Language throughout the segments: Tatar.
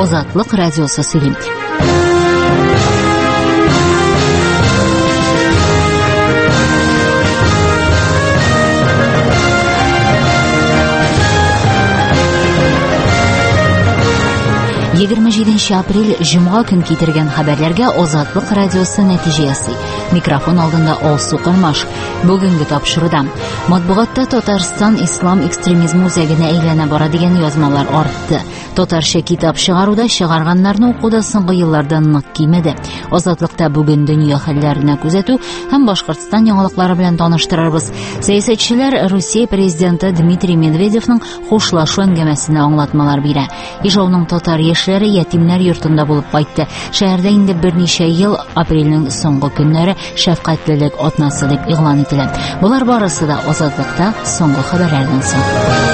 Азатлык радиосы сөйли. Апрель Жумга көн китергән хәбәрләргә Азатлык радиосы нәтиҗә ясый. Микрофон алдында Алсу Кормаш. Бүгенге тапшыруда матбугатта Татарстан ислам экстремизмы үзәгенә әйләнә бара дигән язмалар артты. Татарча китап чыгаруда чыгарганнарны укуда соңгы елларда нык кимеде. Азатлыкта бүген дөнья хәлләренә күзәтү һәм Башкортстан яңалыклары белән таныштырырбыз. Сәясәтчеләр Русия президенты Дмитрий Медведевның хушлашу әңгәмәсенә аңлатмалар бирә. Ижауның татар яшьләре ятимнәр йортында булып кайтты. Шәһәрдә инде берничә ел апрельнең соңгы көннәре шәфкатьлелек атнасы дип игълан ителә. Булар барысы да Азатлыкта соңгы хәбәрләрдән соң.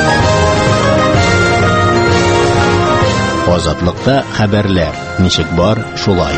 Азатлыкта хәбәрләр. Ничек бар, шулай.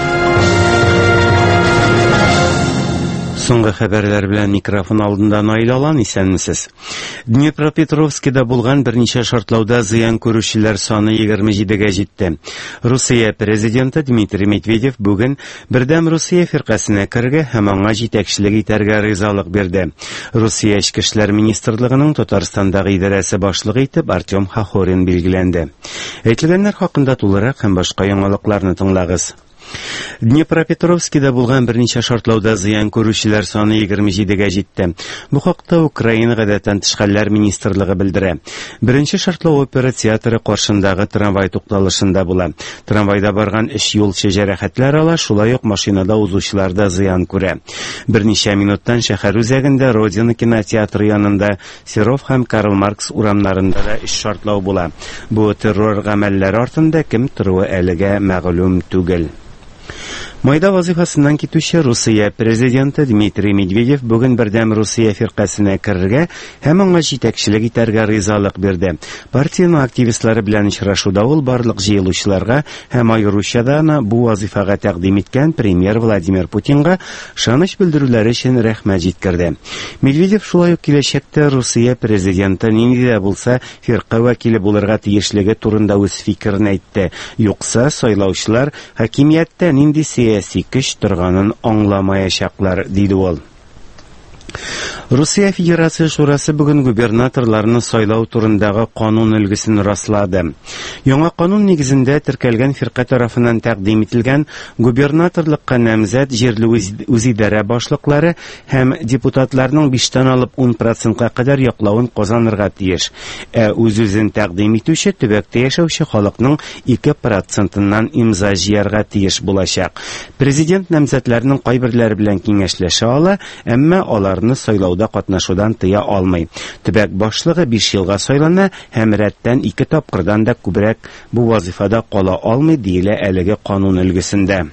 Соңгы хәбәрләр белән микрофон алдында Найлалан, исәнмесез. Днепропетровскида булган берничә шартлауда зыян күрүчеләр саны 27-гә җитте. Русия президенты Дмитрий Медведев бүген бердәм Русия фиркасына кергә һәм аңа җитәкчелек итәргә ризалык бирде. Русия Эчке эшләр министрлыгының Татарстандагы идарәсе башлыгы итеп Артем Хохорин билгеләнде. Әйтелгәннәр хакында тулырак һәм башка яңалыкларны тыңлагыз. Днепропетровскида булган берничә шартлауда зыян күрүчеләр саны 27-гә җитте. Бу хакта Украина гадәттән тыш хәлләр министрлыгы белдерә. Беренче шартлау опера театры каршындагы трамвай тукталышында була. Трамвайда барган 3 юлчы җәрәхәтләр ала, шулай ук машинада узучылар да зыян күрә. Берничә минуттан шәһәр үзәгендә Родина кинотеатры янында Серов һәм Карл Маркс урамнарында да 3 шартлау була. Бу террор гамәлләре артында кем торуы әлегә мәгълүм түгел. Майда вазифасыннан китүче Русия президенты Дмитрий Медведев бүген бердәм Русия фиркасына кергә һәм аңа җитәкчелек итәргә ризалык бирде. Партияның активистлары белән очрашуда ул барлык җыелучыларга һәм аеручада бу вазифага тәкъдим иткән премьер Владимир Путинга шаныч белдерүләре өчен рәхмәт җиткерде. Медведев шулай ук киләчәктә Русия президенты нинди дә булса фирка вәкиле булырга тиешлеге турында үз фикерен әйтте. Юкса сайлаучылар хакимияттә нинди сәяси көч торганын аңламаячаклар, диде ул. Русия Федерация Шурасы бүген губернаторларны сайлау турындагы канун өлгесен раслады. Яңа канун нигезендә теркәлгән фирка тарафыннан тәкъдим ителгән губернаторлыкка намзәт җирле үзидарә башлыклары һәм депутатларның 5-тән алып 10%-ка кадәр яклавын казанырга тиеш. Үз-үзен тәкъдим итүче төбәктә яшәүче халыкның 2%-нан имза җыярга тиеш булачак. Президент намзәтләрнең кайберләре белән киңәшләшә ала, әмма аларны сайлауда катнашудан тыя алмый. Төбәк башлыгы 5 елга сайлана һәм рәттән 2 тапкырдан да күбрәк бу вазифада кала алмый, диелә әлеге канун өлгесендә.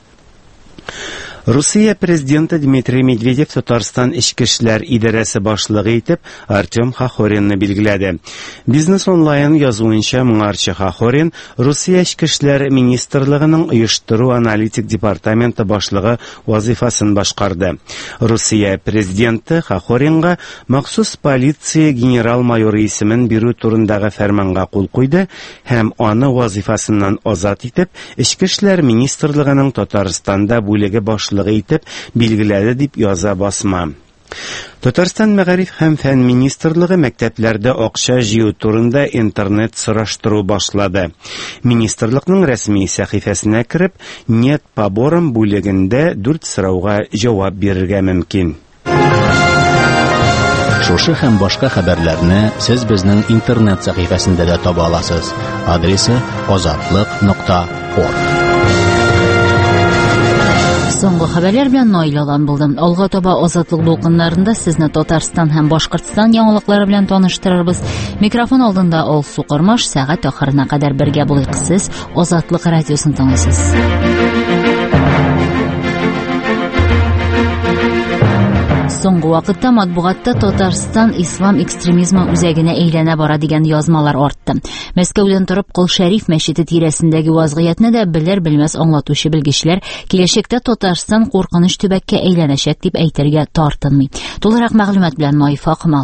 Русия президенты Дмитрий Медведев Татарстан Эчке эшләр идарәсе башлыгы итеп Артем Хохоринны билгеләде. Бизнес онлайн язуынча моңарчы Хохорин Русия Эчке эшләр министрлыгының оештыру аналитик департаменты башлыгы вазифасын башкарды. Русия президенты Хохоринга махсус полиция генерал-майоры исемен бирү турындагы фәрманга кул куйды һәм аны вазифасыннан азат итеп Эчке эшләр министрлыгының Татарстанда бүлеге башлыгы итеп билгеләде, дип яза басма. Татарстан мәгариф һәм фән министрлыгы мәктәпләрдә акча җыю турында интернет сораштыру башлады. Министрлыкның рәсми сәхифәсенә кереп, нет побором бүлегендә 4 сорауга җавап бирергә мөмкин. Шушы һәм башка хәбәрләрне сез безнең интернет сәхифәсендә дә таба аласыз. Адресы azatlyk.org. Соңгы хәбәрләр белән Найлалан булдым. Алга таба Азатлык дулкыннарында сезне Татарстан һәм Башкортстан яңалыклары белән таныштырырбыз. Микрофон алдында Алсу Кормаш, сәгать ахырына кадәр бергә булыйк. Сез Азатлык радиосын тыңлыйсыз. Соңгы вакытта матбугатта Татарстан ислам экстремизмы үзәгенә әйләнә бара дигән язмалар артты. Мәскәүдән торып Кол Шәриф мәчете тирәсендәге вазгыятны да белер-белмәс аңлатучы белгечләр киләчәктә Татарстан куркыныч төбәккә әйләнәчәк дип әйтергә тартынмый. Тулырак мәгълүмат белән Майфа Кымал.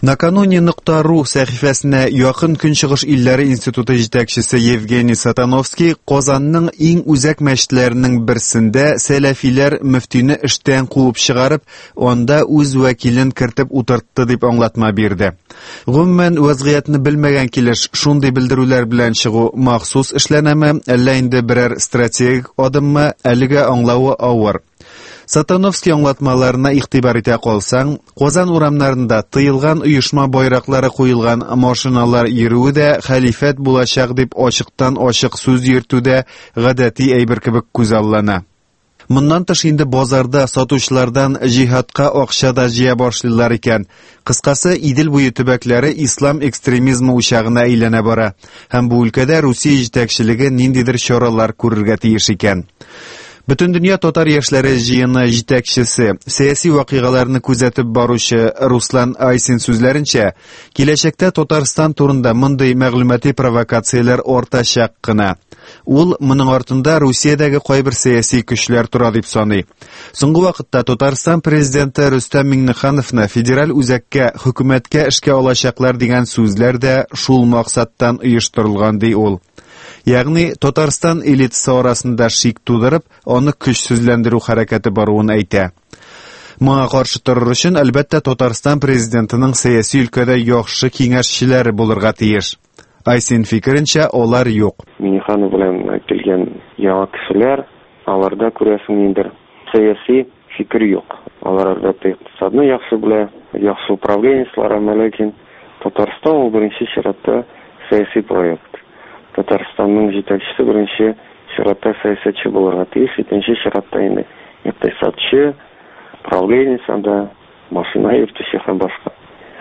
Накануне.ру сәхифәсенә Якын Көнчыгыш илләре институты җитәкчесе Евгений Сатановский Казанның иң үзәк мәчетләренең берсендә сәләфиләр мөфтине эштән куып чыгарып, анда үз вәкилен кертеп утыртты дип аңлатма бирде. Гомумән вазгыятны белмәгән килеш шундый белдерүләр белән чыгу махсус эшләнәме, әллә инде берәр стратегик адыммы, әлегә аңлавы авыр. Сатановский аңлатмаларына игътибар итә калсаң, Казан урамнарында тыелган оешма байраклары куелган машиналар йөрүе дә хәлифәт булачак дип ачыктан-ачык сүз йөртүдә гадәти әйбер кебек күзаллана. Моннан тыш инде базарда сатучылардан җиһадка акча да җыя башлыйлар икән. Кыскасы, Идел буе төбәкләре ислам экстремизмы учагына әйләнә бара. Һәм бу өлкәдә Русия җитәкчелеге ниндидер чаралар күрергә тиеш икән. Бөтендөнья татар яшьләре җыены җитәкчесе, сәяси вакыйгаларны күзәтеп баручы Руслан Айсин сүзләренчә, киләчәктә Татарстан турында мондый мәгълүмати провокацияләр артачак кына. Ул моның артында Русиядәге кайбер сәяси көчләр тора дип саный. Соңгы вакытта Татарстан президенты Рөстәм Миңнехановны федераль үзәккә, хөкүмәткә эшкә алачаклар дигән сүзләр дә шул максаттан оештырылган ди ул. Ягъни Татарстан элитасы арасында шик тудырып, аны көчсезләндерү хәрәкәте баруын әйтә. Моңа каршы торыр өчен, әлбәттә, Татарстан президентының сәяси өлкәдә яхшы киңәшчеләре булырга тиеш. Айсин фикеренчә, алар юк. Миңнеханов белән килгән яңа кешеләр, аларда күрәсең инде сәяси фикер юк. Алар әлбәттә икътисадны яхшы белә, яхшы управленчелар, ләкин Татарстан ул беренче чиратта сәяси проект. Татарстанның җитәкчесе беренче чиратта сәясәтче булырга тиеш, икенче чиратта инде икътисадчы, управленчесында машина йөртүче һәм башка.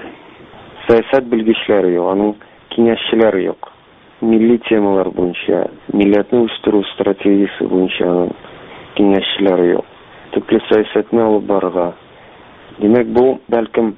Сәясәт белгечләре юк, аның киңәшчеләре юк. Милли темалар буенча, милләтне үстерү стратегиясе буенча киңәшчеләре юк. Төпле сәясәтне алып барырга. Димәк, бу бәлкем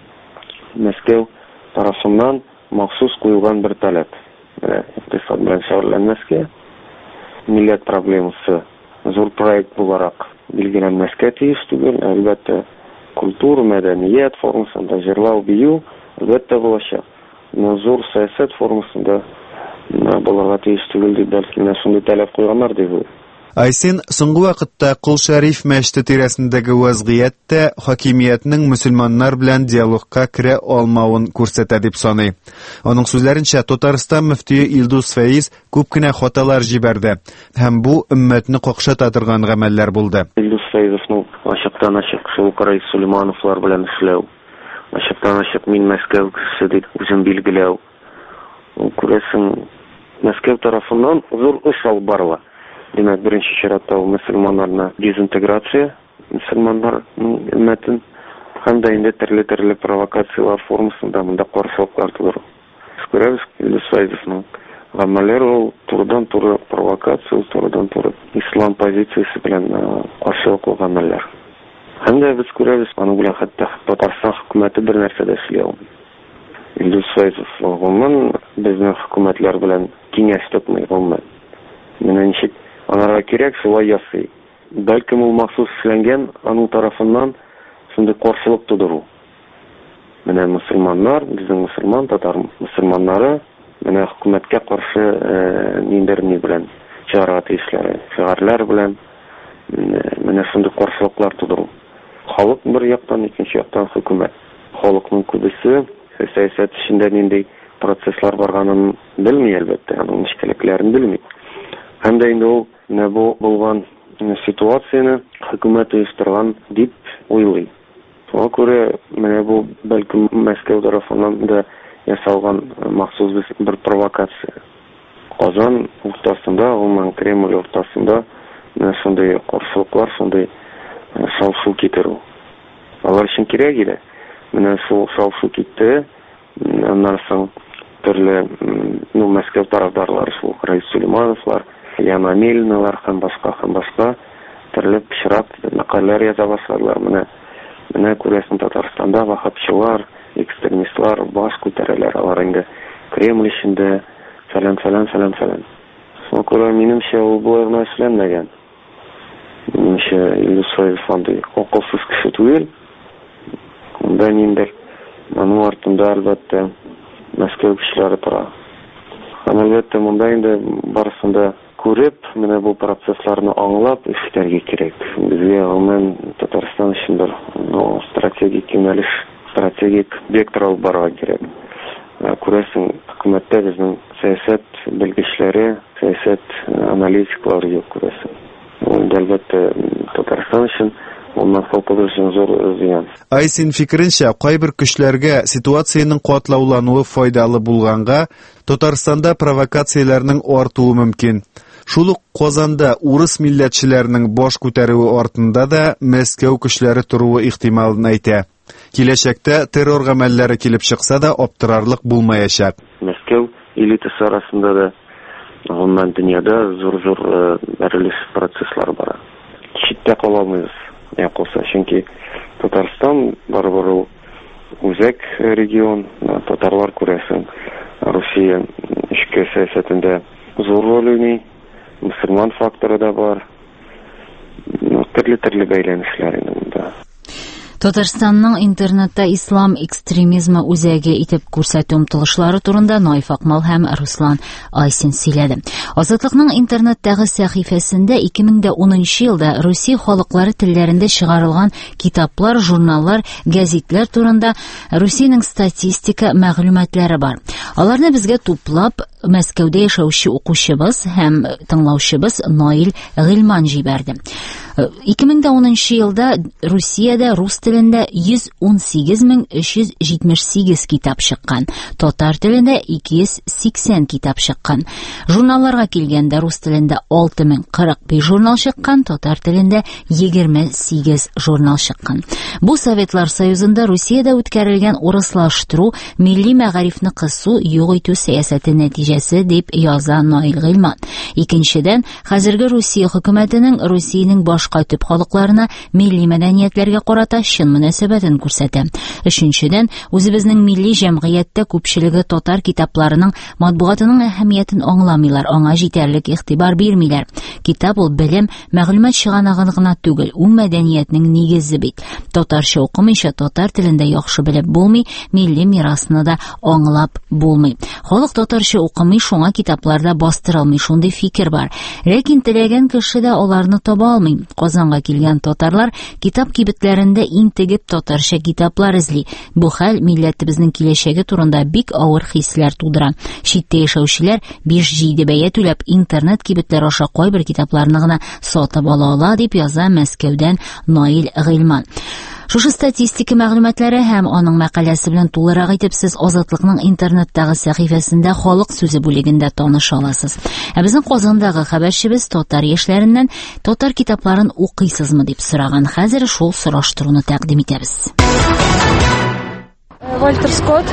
Мәскәү тарафыннан махсус куелган бер таләп. Икътисад белән шөгыльләнмәскә, милләт проблемасы зур проект буларак билгеләнмәскә тиеш түгел. Әлбәттә, культура, мәдәният формасында җырлау, бию әлбәттә булачак. Но зур сәясәт формасында булырга тиеш түгел дип бәлки шундый таләп куйганнар дип уйлыйм. Айсин соңгы вакытта Кул Шәриф мәчете тирәсендәге вазгыятьтә хакимиятның мөселманнар белән диалогка керә алмавын күрсәтә дип саный. Аның сүзләренчә, Татарстан мөфтие Илдус Фәиз күп кенә хаталар җибәрде һәм бу өммәтне какшата торган гамәлләр булды. Илдус Фәизовның ачыктан-ачык шул Карай Сулеймановлар белән эшләү, ачыктан-ачык мин Мәскәү кешесе дип үзен билгеләү. Ул күрәсең, Мәскәү тарафыннан зур эш алып барыла. Демәк, беренче чиратта ул мөселманнарны дезинтеграция, мөселманнар өммәтен һәм дә инде төрле провокациялар формасында монда каршылыклар тудыру. Күрәбез, Илдус Фәизовның гамәлләре ул турыдан-туры провокация, турыдан-туры ислам позициясе белән каршылыклы гамәлләр. Һәм дә без күрәбез, аның белән хәтта Татарстан хөкүмәте бер нәрсә дә эшли алмый. Илдус Фәизов гомумән безнең хөкүмәтләр белән киңәш тотмый гомумән. Менә ничек анарга кирәк, шулай ясый. Бәлкем ул махсус эшләнгән аның тарафыннан шундый каршылык тудыру. Менә мөселманнар, безнең мөселман, татар мөселманнары менә хөкүмәткә каршы ниндер белән чыгарга тиешләре, шигарләр белән менә шундый каршылыклар тудыру. Халык бер яктан, икенче яктан хөкүмәт. Халыкның күбесе сәясәт эчендә нинди процесслар барганын белми, әлбәттә, аның ничеклекләрен белми. Һәм дә инде ул бу булган ситуацияны хөкүмәт оештырган дип уйлый. Шуңа күрә менә бу бәлкем Мәскәү тарафыннан да ясалган махсус бер провокация. Казан уртасында, гомумән Кремль уртасында шундый каршылыклар, шундый шау-шу китерү. Алар өчен кирәк иде. Менә шул шау-шу китте. Аннан соң төрле Мәскәү тарафдарлары, шул Карай Сулеймановлар, Яна Мельналар һәм башка төрле пычрак мәкаләләр яза башладылар. Менә күрәсең, Татарстанда вахапчылар, экстремистлар баш күтәрәләр, алар инде Кремль эчендә фәлән. Шуңа күрә минемчә ул булай гына эшләнмәгән. Минемчә Илдус Фәизов андый акылсыз кеше түгел. Монда ниндер Аның артында әлбәттә Мәскәү кешеләре тора. Һәм әлбәттә монда инде барысында күреп, менә бу процессларны аңлап эшләргә кирәк. Безгә гомумән Татарстан өчен бер стратегик юнәлеш, стратегик вектор алып барырга кирәк. Күрәсең, хөкүмәттә безнең сәясәт белгечләре, сәясәт аналитиклары юк, күрәсең. Әлбәттә Татарстан өчен оннан фокус өчен зур зыян. Айсин фикеренчә, кайбер көчләргә ситуациянең катлаулануы файдалы булганга, Татарстанда провокацияләрнең артуы мөмкин. Шул ук Казанда урыс милләтчеләренең баш күтәрүе артында да Мәскәү көчләре торуы ихтималын әйтә. Киләчәктә террор гамәлләре килеп чыкса да аптырарлык булмаячак. Мәскәү элитасы арасында да гомумән дөньяда зур бәрелеш процесслары бара. Читтә кала алмыйбыз. Калса, чөнки Татарстан барыбер үзәк регион, татарлар күрәсең, Русия эчке сәясәтендә зур роль уйный, мөселман факторы да бар. Төрле бәйләнешләр инде. Татарстанның интернетта ислам экстремизмы үзәге итеп күрсәтү омтылышлары турында Наиф Акмал һәм Руслан Айсин сөйләде. Азатлыкның интернеттагы сәхифәсендә 2010 елда Русия халыклары телләрендә чыгарылган китаплар, журналлар, гәзитләр турында Русиянең статистика мәгълүматлары бар. Аларны безгә туплап Мәскәүдә яшәүче укучыбыз һәм тыңлаучыбыз Наил Гыйльман җибәрде. 2010 елда Русиядә рус телендә 118,378 китап чыккан, татар телендә 280 китап чыккан. Журналларга килгәндә рус телендә 6045 журнал чыккан, татар телендә 28 журнал чыккан. Бу Советлар Союзында Русиядә үткәрелгән урыслаштыру, милли мәгарифне кысу, юк итү сәясәте нәтиҗәсе дип яза Наил Гыйльман. Икенчедән, хәзерге Русия хөкүмәтенең Русиянең башка төп халыкларына милли мәдәниятләргә карата чын мөнәсәбәтен күрсәтә. Өченчедән, үзебезнең милли җәмгыятьтә күпчелеге татар китапларының матбугатының әһәмиятен аңламыйлар, аңа җитәрлек игътибар бирмиләр. Китап ул белем, мәгълүмат чыганагын гына түгел, ул мәдәниятнең нигезе бит. Татарча укымыйча татар телендә яхшы белеп булмый, милли мирасны да аңлап булмый. Халык татарча укымый, шуңа китапларда бастырылмый, шундый фикер бар. Ләкин теләгән кеше дә аларны таба алмый. Казанга килгән татарлар китап кибетләрендә интегеп татарча китаплар эзли. Бу хәл милләтебезнең киләчәге турында бик авыр хисләр тудыра. Читтә яшәүчеләр 5-7 бәя түләп интернет кибетләр аша кайбер китапларны гына сатып ала дип яза Мәскәүдән Наил Гыйльман. Шушы статистика мәгълүматлары һәм аның мәкаләсе белән тулырак итеп сез Азатлыкның интернеттагы сәхифәсендә халык сүзе бүлегендә таныша аласыз. Ә безнең Казандагы хәбәрчебез татар яшьләреннән татар китапларын укыйсызмы дип сораган. Хәзер шул сораштыруны тәкъдим итәбез. Вальтер Скотт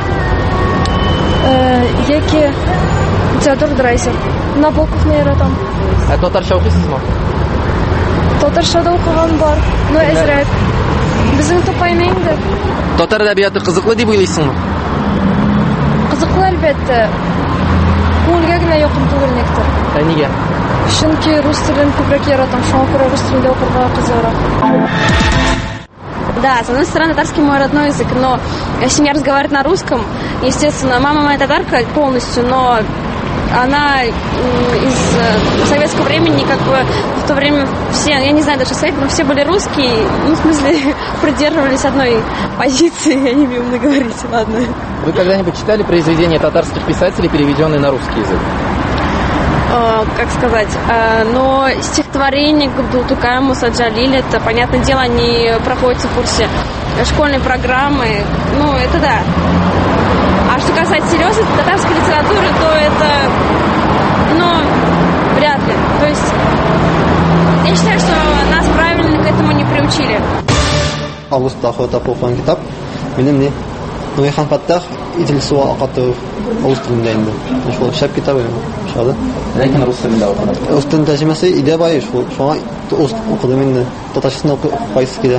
яки Теодор Драйзер. Набоковны яратам. Ә татарча укыйсызмы? Татарча да укыган бар, но әзрәк. Безнең тупайны инде. Татар әдәбияты кызыклы дип уйлыйсыңмы? Кызыклы әлбәттә. Күңелгә генә якын түгел нектер. Ә нигә? Чөнки рус телен күбрәк яратам, шуңа күрә рус телендә укырга кызыграк. Да, с одной стороны, татарский мой родной язык, но семья разговаривает на русском. Естественно, мама моя татарка полностью, но она из советского времени, как бы в то время все, я не знаю даже совет, но все были русские, ну, в смысле, придерживались одной позиции, я не умею говорить, ладно. Вы когда-нибудь читали произведения татарских писателей, переведенные на русский язык? Как сказать, но стихотворение Габдултукая, Муса Джалиль, это, понятное дело, они проходят в курсе школьной программы, ну, это да. А что касается серьезной татарской литературы, то это, ну, вряд ли. То есть, я считаю, что нас правильно к этому не приучили. Августаху тапофан китап, минем Нуйхан Фаттах идилсуа акату Австрияда инде. Шул шәп китабы шады. Ләкин рус телендә укыды. Рус телен тәрҗемәсе идә бай шул. Шуңа укыдым инде. Татарчаны укыйсы килә.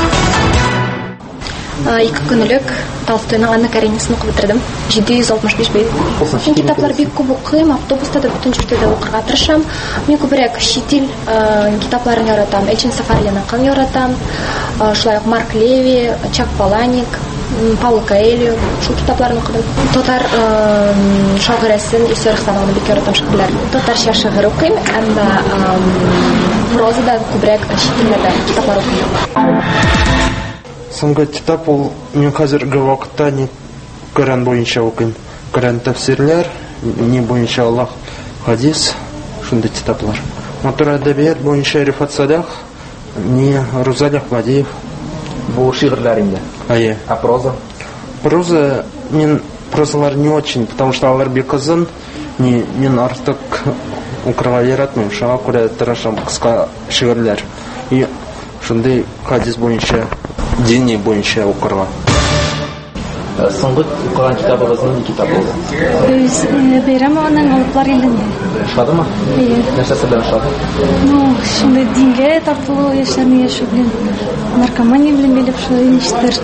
2 көнлек Толстойның Анна Каренинасын укып бетердем. 765 бит. Мин китаплар бик күп укыйм, автобуста да, бүтән җирдә дә укырга тырышам. Мин күбрәк чит ил китапларын яратам. Элчин Сафарьяныкын яратам. Шулай ук Марк Леви, Чак Паланик, Пауло Коэльо, шул китапларны укыдым. Татар шагыйрәсен Исә Рөхсәновны бик яратам шикелләр. Татарча шигырь укыйм, әмма прозада күбрәк шигырьләрдә китаплар укыйм. Соңгы китап ул мин хәзерге вакытта ни Коръән буенча укыйм. Коръән тәфсирләр, ни буенча Аллаһ хадис, шундый китаплар. Матур әдәбият буенча Рифат Салах, ни Рузаль Ахмадиев. Бу шигырьләр инде. Ая. А проза? Проза, мин прозалар не очень, потому что алар бик озын, мин артык укырга яратмыйм, шуңа күрә тырышам кыска шигырьләр. И шундый хадис буенча, дини буенча укырга. Соңгы укыган китабыгыз нинди китап булды? Бәйрәм аганың алыплар илендә. Ошадымы? Нәрсәсе белән ошады? Шундай дингә тартылу, яшьләрне яшәү белән, наркомания белән бәйле шулай ничектер.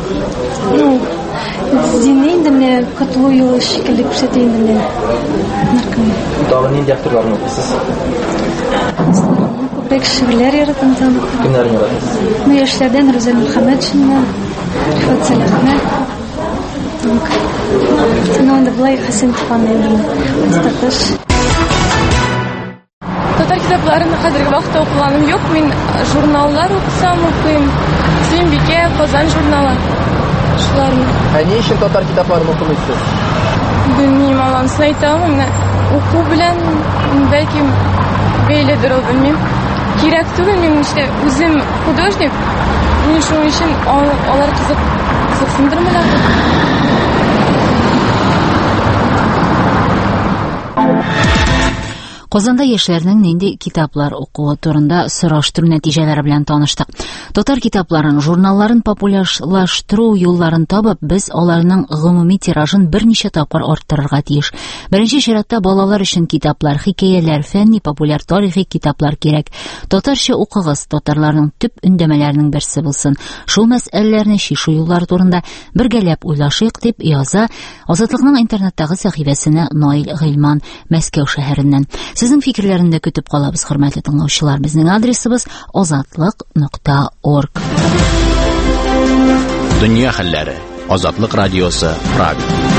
Динне инде менә катылу юлы шикелле күрсәтә инде менә наркомания. Тагы нинди авторларны укыйсыз? Күбрәк шигырьләр яратам. Кемнәрне яратасыз? Яшьләрдән Рузаль Мөхәммәтшина, Рифат Салахны. Синонда булай Хәсән Туфанның статус. Татар китапларын хәзерге вакытта укыганым юк. Мин журналлар укысам укыйм. Сөембикә, Казан журналы. Шуларны. Ни өчен татар китапларын укымыйсыз? Белмим, алансын әйтәм, менә уку белән бәлки бәйледер ул, белмим. Кирәк түгел, мин işte үзем художник. Мин шуның өчен алар кызыксындырмыйлар. Казанда яшьләрнең нинди китаплар укуы турында сораштыру нәтиҗәләре белән таныштык. Татар китапларын, журналларын популярлаштыру юлларын табып, без аларның гомуми тиражын берничә тапкыр арттырырга тиеш. Беренче чиратта балалар өчен китаплар, хикәяләр, фәнни, популяр тарихи китаплар кирәк. Татарча укыгыз, татарларның төп өндәмәләренең берсе булсын. Шул мәсьәләләрне чишү юллары турында бергәләп уйлашыйк, дип яза Азатлыкның интернеттагы сәхифәсенә Наил Гыйльман, Мәскәү шәһәреннән. Сезнең фикерләрне көтеп калабыз, хөрмәтле тыңлаучылар. Безнең адресыбыз azatlык.org. Дөнья хәлләре. Азатлык радиосы, Прага.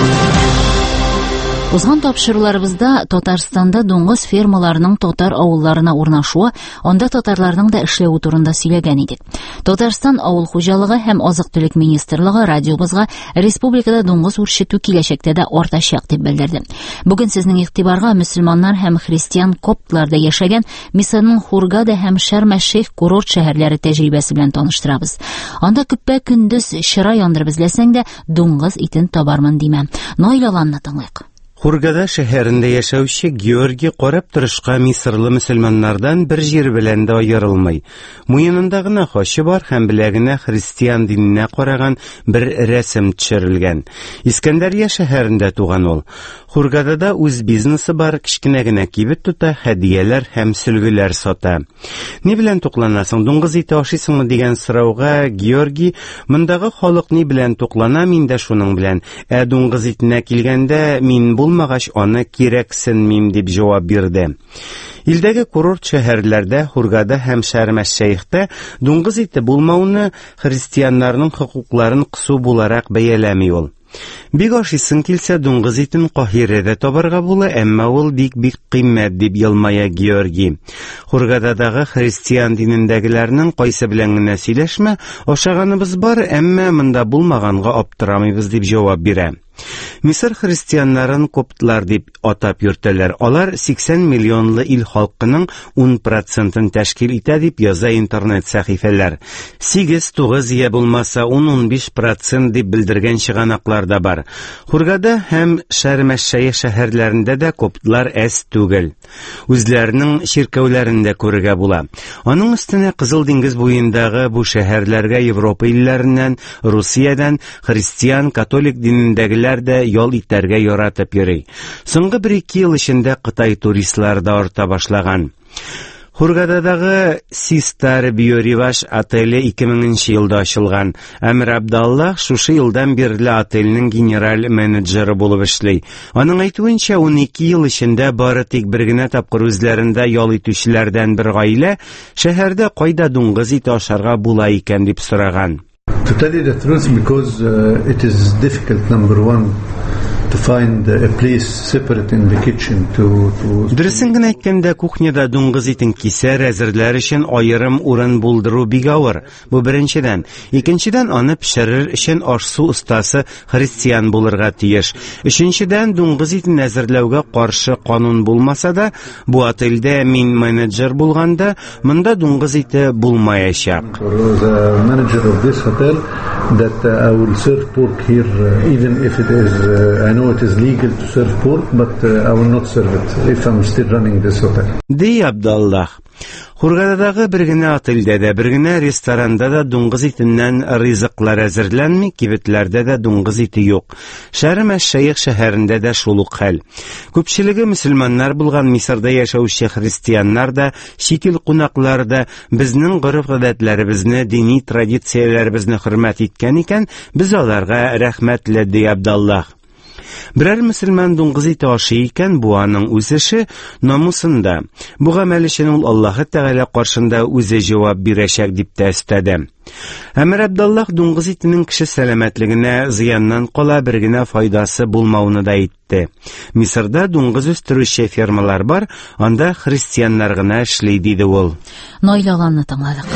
Узган тапшыруларыбызда Татарстанда дуңгыз фермаларының татар авылларына урнашуы, анда татарларның да эшләү турында сөйләгән идек. Татарстан авыл хуҗалыгы һәм азык-төлек министрлыгы радиобызга республикада дуңгыз үрчетү киләчәктә дә артачак дип белдерде. Бүген сезнең игътибарга мөселманнар һәм христиан коптларда яшәгән Мисырның Хургада һәм Шарм-әш-Шейх курорт шәһәрләре тәҗрибәсе белән таныштырабыз. Анда күппә көндез чыра яндырып эзләсәң дә дуңгыз итен табармын димә. Наил Аланны тыңлыйк. Хургада шәһәрендә яшәүче Георгий карап торышка мисырлы мөселманнардан бер җир белән дә аерылмый. Муенында гына хачы бар һәм беләгенә христиан диненә караган бер рәсем төшерелгән. Искәндәрия шәһәрендә туган ул. Хургадада үз бизнесы бар, кичкенә генә кибет тота, хәдияләр һәм сөлгеләр сата. Ни белән тукланасың, дуңгыз ите ашыйсыңмы дигән сорауга Георгий, мондагы халык ни белән туклана, мин дә шуның белән. Дуңгыз итенә килгәндә мин булмагач аны кирәксенмим дип җавап бирде. Илдәге курорт шәһәрләрдә, Хургада һәм Шарм-әш-Шейхтә дуңгыз ите булмауны христианнарның хокукларын кысу буларак бәяләми ул. Бик ашыйсың килсә, дуңгыз итен Каһирәдә табарга була, әмма ул бик кыйммәт дип елмая Георгий. Хургададагы христиан динендәгеләрнең кайсы белән генә сөйләшмә, ашаганыбыз бар, әмма монда булмаганга аптырамыйбыз дип җавап бирә. Мисыр христианнарын коптлар дип атап йөртәләр. Алар 80 миллионлы ил халкының 10%-ын тәшкил итә дип яза интернет сәхифәләр. 8-9 я булмаса 10-15% дип белдергән чыганаклар да бар. Хургада һәм Шарм-әш-Шейх шәһәрләрендә дә коптлар әз түгел. Үзләренең ширкәүләрендә күрергә була. Аның өстенә Кызыл диңгез буендагы бу шәһәрләргә Европа илләреннән, Русиядән христиан, католик динендәге дә ял итәргә яратып йөри. Соңгы 1-2 ел эчендә Кытай туристлары да арта башлаган. Хургададагы Систар Биориваш отеле 2000 елда ачылган. Әмир Абдаллах шушы елдан бирле отельнең генераль менеджеры булып эшли. Аның әйтүенчә, 12 ел эчендә бары тик бер генә тапкыр үзләрендә ял итүчеләрдән бер гаилә шәһәрдә кайда дуңгыз ите ашарга була икән дип сораган. To tell you the truth, because it is difficult, number one, to find a place separate in the kitchen to Дөресен генә әйткәндә, кухняда дуңгыз итен кисәр, әзерләр өчен аерым урын булдыру бик авыр. Бу беренчедән. Икенчедән, аны пешерер өчен ашсу остасы христиан булырга тиеш. Өченчедән, дуңгыз итен әзерләүгә каршы канун булмаса да, бу отельдә мин менеджер булганда, монда дуңгыз ите булмаячак. The manager of this hotel that I will serve pork here, even if it is I know it is legal to serve pork, but I will not serve it if I'm still running this hotel. Ди Абдаллах. Хургададагы бер генә отельдә дә, бер генә ресторанда да дуңгыз итеннән ризыклар әзерләнми, кибетләрдә дә дуңгыз ите юк. Шәрм-әш-Шейх шәһәрендә дә шул ук хәл. Күпчелеге мөселманнар булган Мисырда яшәүче христианнар да, чит ил кунаклары да безнең гореф-гадәтләребезне, дини традицияләребезне хөрмәт иткән икән, без аларга рәхмәтле, ди Абдаллах. Берәр мөселман дуңгыз ите ашый икән, бу аның үз эше, намусында. Бу гамәл өчен ул Аллаһы Тәгалә каршында үзе җавап бирәчәк дип тә өстәде. Әмир Абдаллах дуңгыз итенең кеше сәламәтлегенә зыяннан кала, бер генә файдасы булмауны да әйтте. Мисырда дуңгыз үстерүче фермалар бар, анда христианнар гына эшли, диде ул. Нойлаланны тыңладык.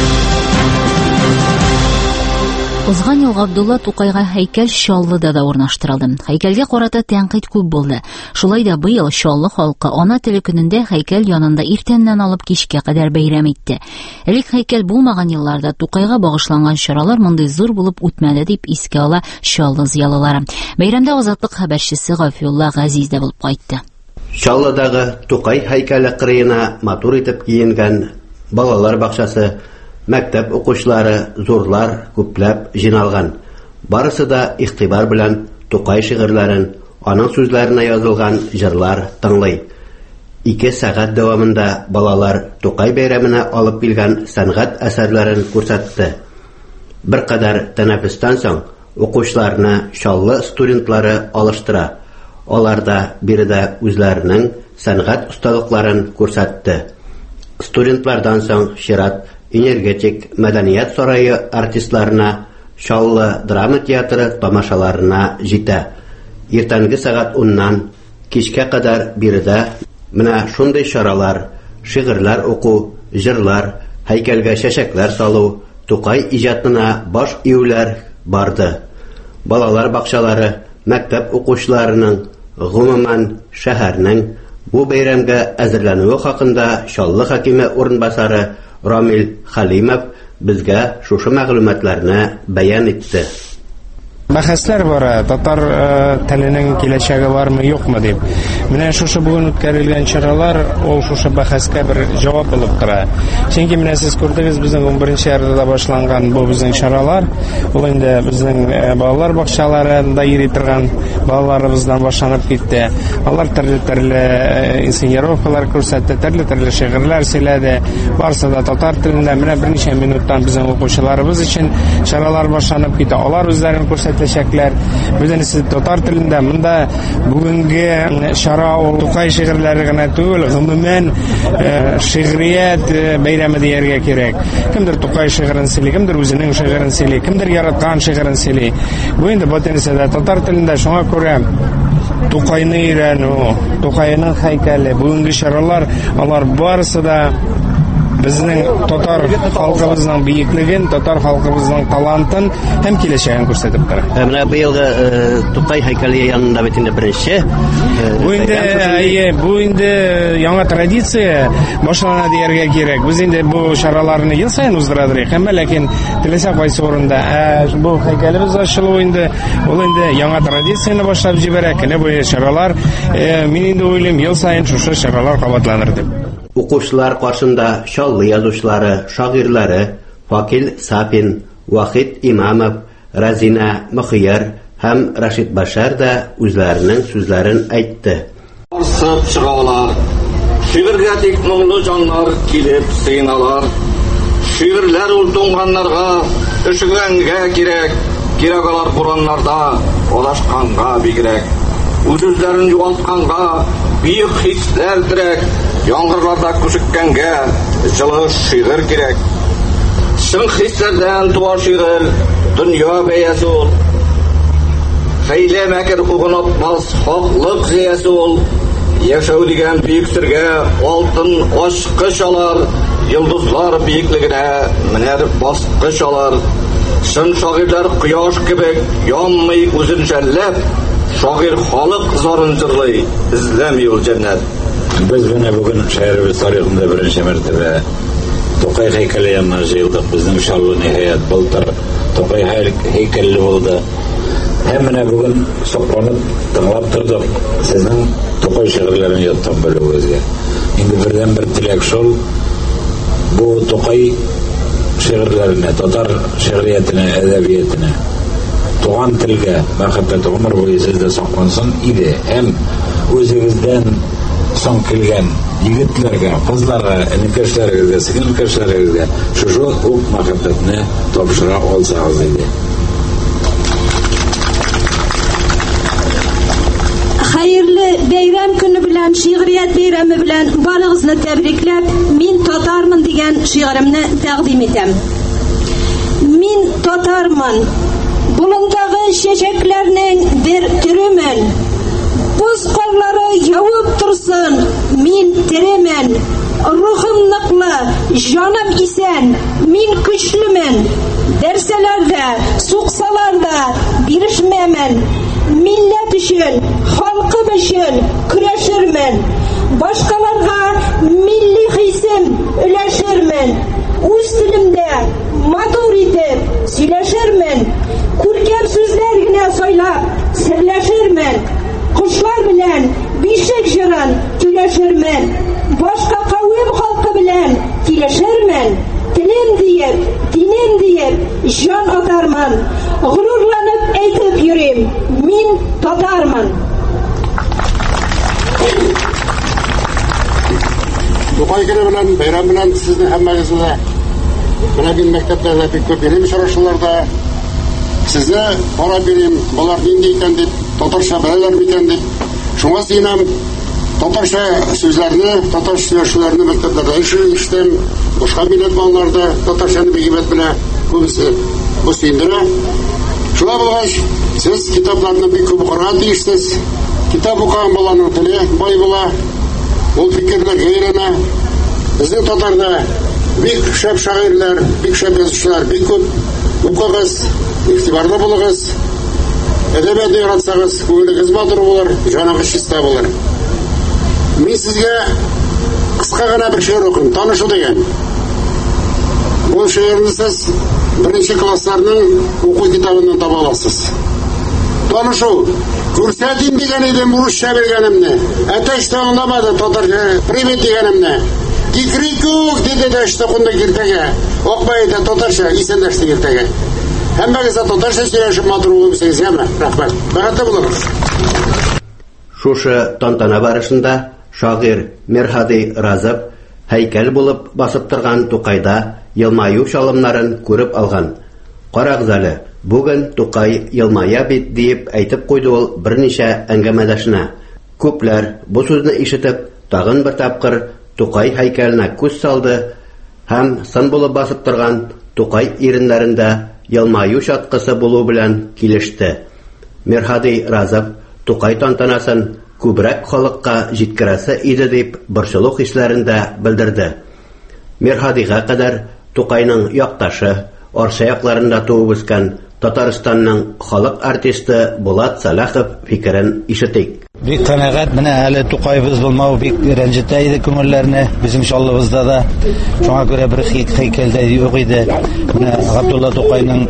Узган ел Габдулла Тукайга һәйкәл Чаллыда да урнаштырылды. Һәйкәлгә карата тәнкыйть күп булды. Шулай да быел Чаллы халкы ана теле көнендә һәйкәл янында иртәннән алып кичкә кадәр бәйрәм итте. Элек һәйкәл булмаган елларда Тукайга багышланган чаралар мондый зур булып үтмәде дип искә ала Чаллы зыялылары. Бәйрәмдә Азатлык хәбәрчесе Гафиулла Газиз дә булып кайтты. Чаллыдагы Тукай һәйкәле кырыена матур итеп киенгән балалар бакчасы, мәктәп укучылары, зурлар күпләп җыйналган. Барысы да игътибар белән Тукай шигырьләрен, аның сүзләренә язылган җырлар тыңлый. 2 сәгать дәвамында балалар Тукай бәйрәменә алып килгән сәнгать әсәрләрен күрсәтте. Бер кадәр тәнәфестән соң укучыларны Чаллы студентлары алыштыра. Алар да биредә үзләренең сәнгать осталыкларын күрсәтте. Студентлардан соң Шират энергетик мәдәният сарайы артистларына, Чаллы драма театры тамашаларына җитә. Иртәнге сәгать 10-нан кичкә кадәр биредә менә шундый чаралар, шигырьләр уку, җырлар, һәйкәлгә чәчәкләр салу, Тукай иҗатына баш июләр барды. Балалар бакчалары, мәктәп укучыларының, гомумән шәһәрнең бу бәйрәмгә әзерләнүе хакында Чаллы хакиме урынбасары Рамил Халимов безгә шушы мәгълүматларны бәян итте. Бәхәсләр бара, татар теленең киләчәге бармы, юкмы дип. Менә шушы бүген үткәрелгән чаралар, ул шушы бәхәскә бер җавап булып тора. Чөнки менә сез күрдегез, безнең 11-нче ярда башланган бу безнең чаралар, ул инде безнең балалар бакчаларында йөри торган балаларыбыздан башланып китте. Алар төрле инсценировкалар күрсәтте, төрле шигырьләр сөйләде. Барысы да татар телендә. Менә берничә минуттан безнең укучыларыбыз өчен чаралар башланып китә. Алар үзләрен күрсәтәчәкләр. Безнең татар телендә монда бүгенге чара Тукай шигырьләре генә түгел, гомумән шигърият бәйрәме дияргә кирәк. Кемдер Тукай шигырен сөйли, кемдер үзенең шигырен сөйли, кемдер яраткан шигырен сөйли. Бу инде ботенисәдә татар телендә шуңа күрә Тукайны өйрәнү, Тукайның һәйкәле, бүгенге чаралар, алар барысы да безнең татар халкыбызның бийеклеген, татар халкыбызның талантын һәм киләчәген күрсәтеп тора. Менә быелгы Тукай һәйкәле янында бит инде беренче. Бу инде яңа традиция башлана дияргә кирәк. Без инде бу чараларны ел сайын уздырабыз. Һәм ләкин теләсә кайсы урында бу һәйкәлебез ачылу инде ул инде яңа традицияне башлап җибәрә. Менә бу чаралар мин инде уйлыйм, ел сайын шушы чаралар кабатланыр дип. Укучылар каршында Чаллы язучылары, шагыйрьләре Факил Сапин, Вахид Имамов, Разина Мөхияр һәм Рашид Башар да үзләренең сүзләрен әйтте. Арсып чыгалар, шигырьгә тик моңлы җаннар килеп сыйналар. Шигырьләр ул туңганнарга, өшегәнгә кирәк, кирәк алар Кураннарда, адашканга бигрәк. Үзләрен югалтканга, бик хисләр терәк, яңгырларда күшеккәнгә, җылы шигырь кирәк. Шын хисләрдән туар шигырь, dünya beyesi ol. Хейле мәкір ұғынатмас хақлық зиясы ол. Яшау деген биіксірге алтын ашқыш алар, йылдызлар биіклігіне мінер басқыш алар. Шын шағирлер құяш кебек янмай өзін жәлләп, шағир халық зарын жырлай, ізләмей ол жәннәт. Біз бұны бүгін шәһәріміз тарихында бірінші мәртебе Тоқай хейкәлі янына жиылдық. Біздің шалу нихаят былтыр Тоқай хейкәлі болды. Әміне бүгін соқпанып тыңлап тұрдық. Сіздің Тоқай шағырларын яттан бөлі өзге. Енді бірден бір тілек шол. Бұл Тоқай шағырларына, татар шағыриятына, әдәбиетіне, туған тілге махаббат ғұмыр бойы сізді соқпансын иде. Әм өзіңізден соң келген егетлерге, қызларға, інікешлеріңізге, сіңілкешлеріңізге шушу ұлт махаббатыны тапшыра олсаңыз иде. Hayırlı beyram günü bilen, şiiriyet beyramı bilen barığızını tebriklep, min tatarmın degen şiirimni təqdim etem. Min tatarmın, bulundağı şeşeklerinin bir türümün, buz kolları yavıp tursun, min terimin, ruhum nıqlı, canım isen, min güçlümün, derselerde, suqsalarda birişmemin, millet için, halkım için küreşirmen. Başkalarına milli hisim üleşirmen. Üz dilimde matur edip söyleşirmen. Kurkem sözlerine söylep sirleşirmen. Kuşlar bilen bişek jıran tüleşirmen. Başka kavim halkı bilen kileşirmen. Dilim deyip, dinim deyip can atarman. Gururlanıp eytip yürüyüm. Min tatarman. To'qay kuni bilan, bayram bilan sizni hammangizga mana men maktablarda pek bilim so'rashlarda sizni qarab berim, bular nima ekan deb, tatarcha bilalar ekan deb, shunga siyinam tatarcha so'zlarni, tatarcha so'zlarni maktablarda eshitdim. Boshqa millat mallarda tatarchani begibat bilan ko'pisi bu sindira. Shunga bo'lgach, siz kitoblarni bir ko'p o'qigan deysiz. Kitob o'qigan bolaning tili boy bo'la. Ol fikirler gayrına. Bizning Tatarda bek şöp şairler, bek şöp yazıcılar, bek ko'p o'qig'iz, e'tiborda bo'ling'iz. Edebiyatni yaratsangiz, ko'nglingiz botir bo'lar, joningiz chista bo'lar. Men sizga qisqagina bir she'r o'qiyman, tanishu degan. Bu she'rni siz birinchi klasslarning o'quv kitobidan topa olasiz. Tanishu ko'rsating degan edim, ruscha berganimni. Atashni anglamadi, tatarcha privet deganimni. Kikrikuk dedi de işte kunda girtege. Okmayı da tatarcha isenleşti girtege. Hemmegizde tatarcha söyleşip matur olmuşsunuz ya mı? Rahmet. Bakatta bulunuz. Şuşu tantana barışında şagir Merhadi Razab heykel bulup basıp turgan To'qayda yılmayu şalımların көріп algan. Qarag'zali, bugün To'qay yılmaya bit deyip aytib qo'ydi ol bir necha әңгәмәдәшенә. Ko'plar bu so'zni eshitib tag'in bir tapqir To'qay haykaline көз saldı һәм сын булып басып торган To'qay иреннәрендә yılmayu шаткысы булу белән килеште. Merhadi Razab To'qay тантанасын күбрәк халыкка җиткерәсе иде дип борчылу хисләрендә белдерде. Merhadiга кадәр To'qayның якташы, Арча якларында туып үскән Татарстанның халык артисты Булат Салахов фикерен ишетик. Бик канәгать, менә әле To'qayыбыз булмау бик рәнҗетә иде күңелләрне. Безнең шаллыбызда да шуңа күрә бер хәйкәлдә юк иде. Менә Габдулла To'qayның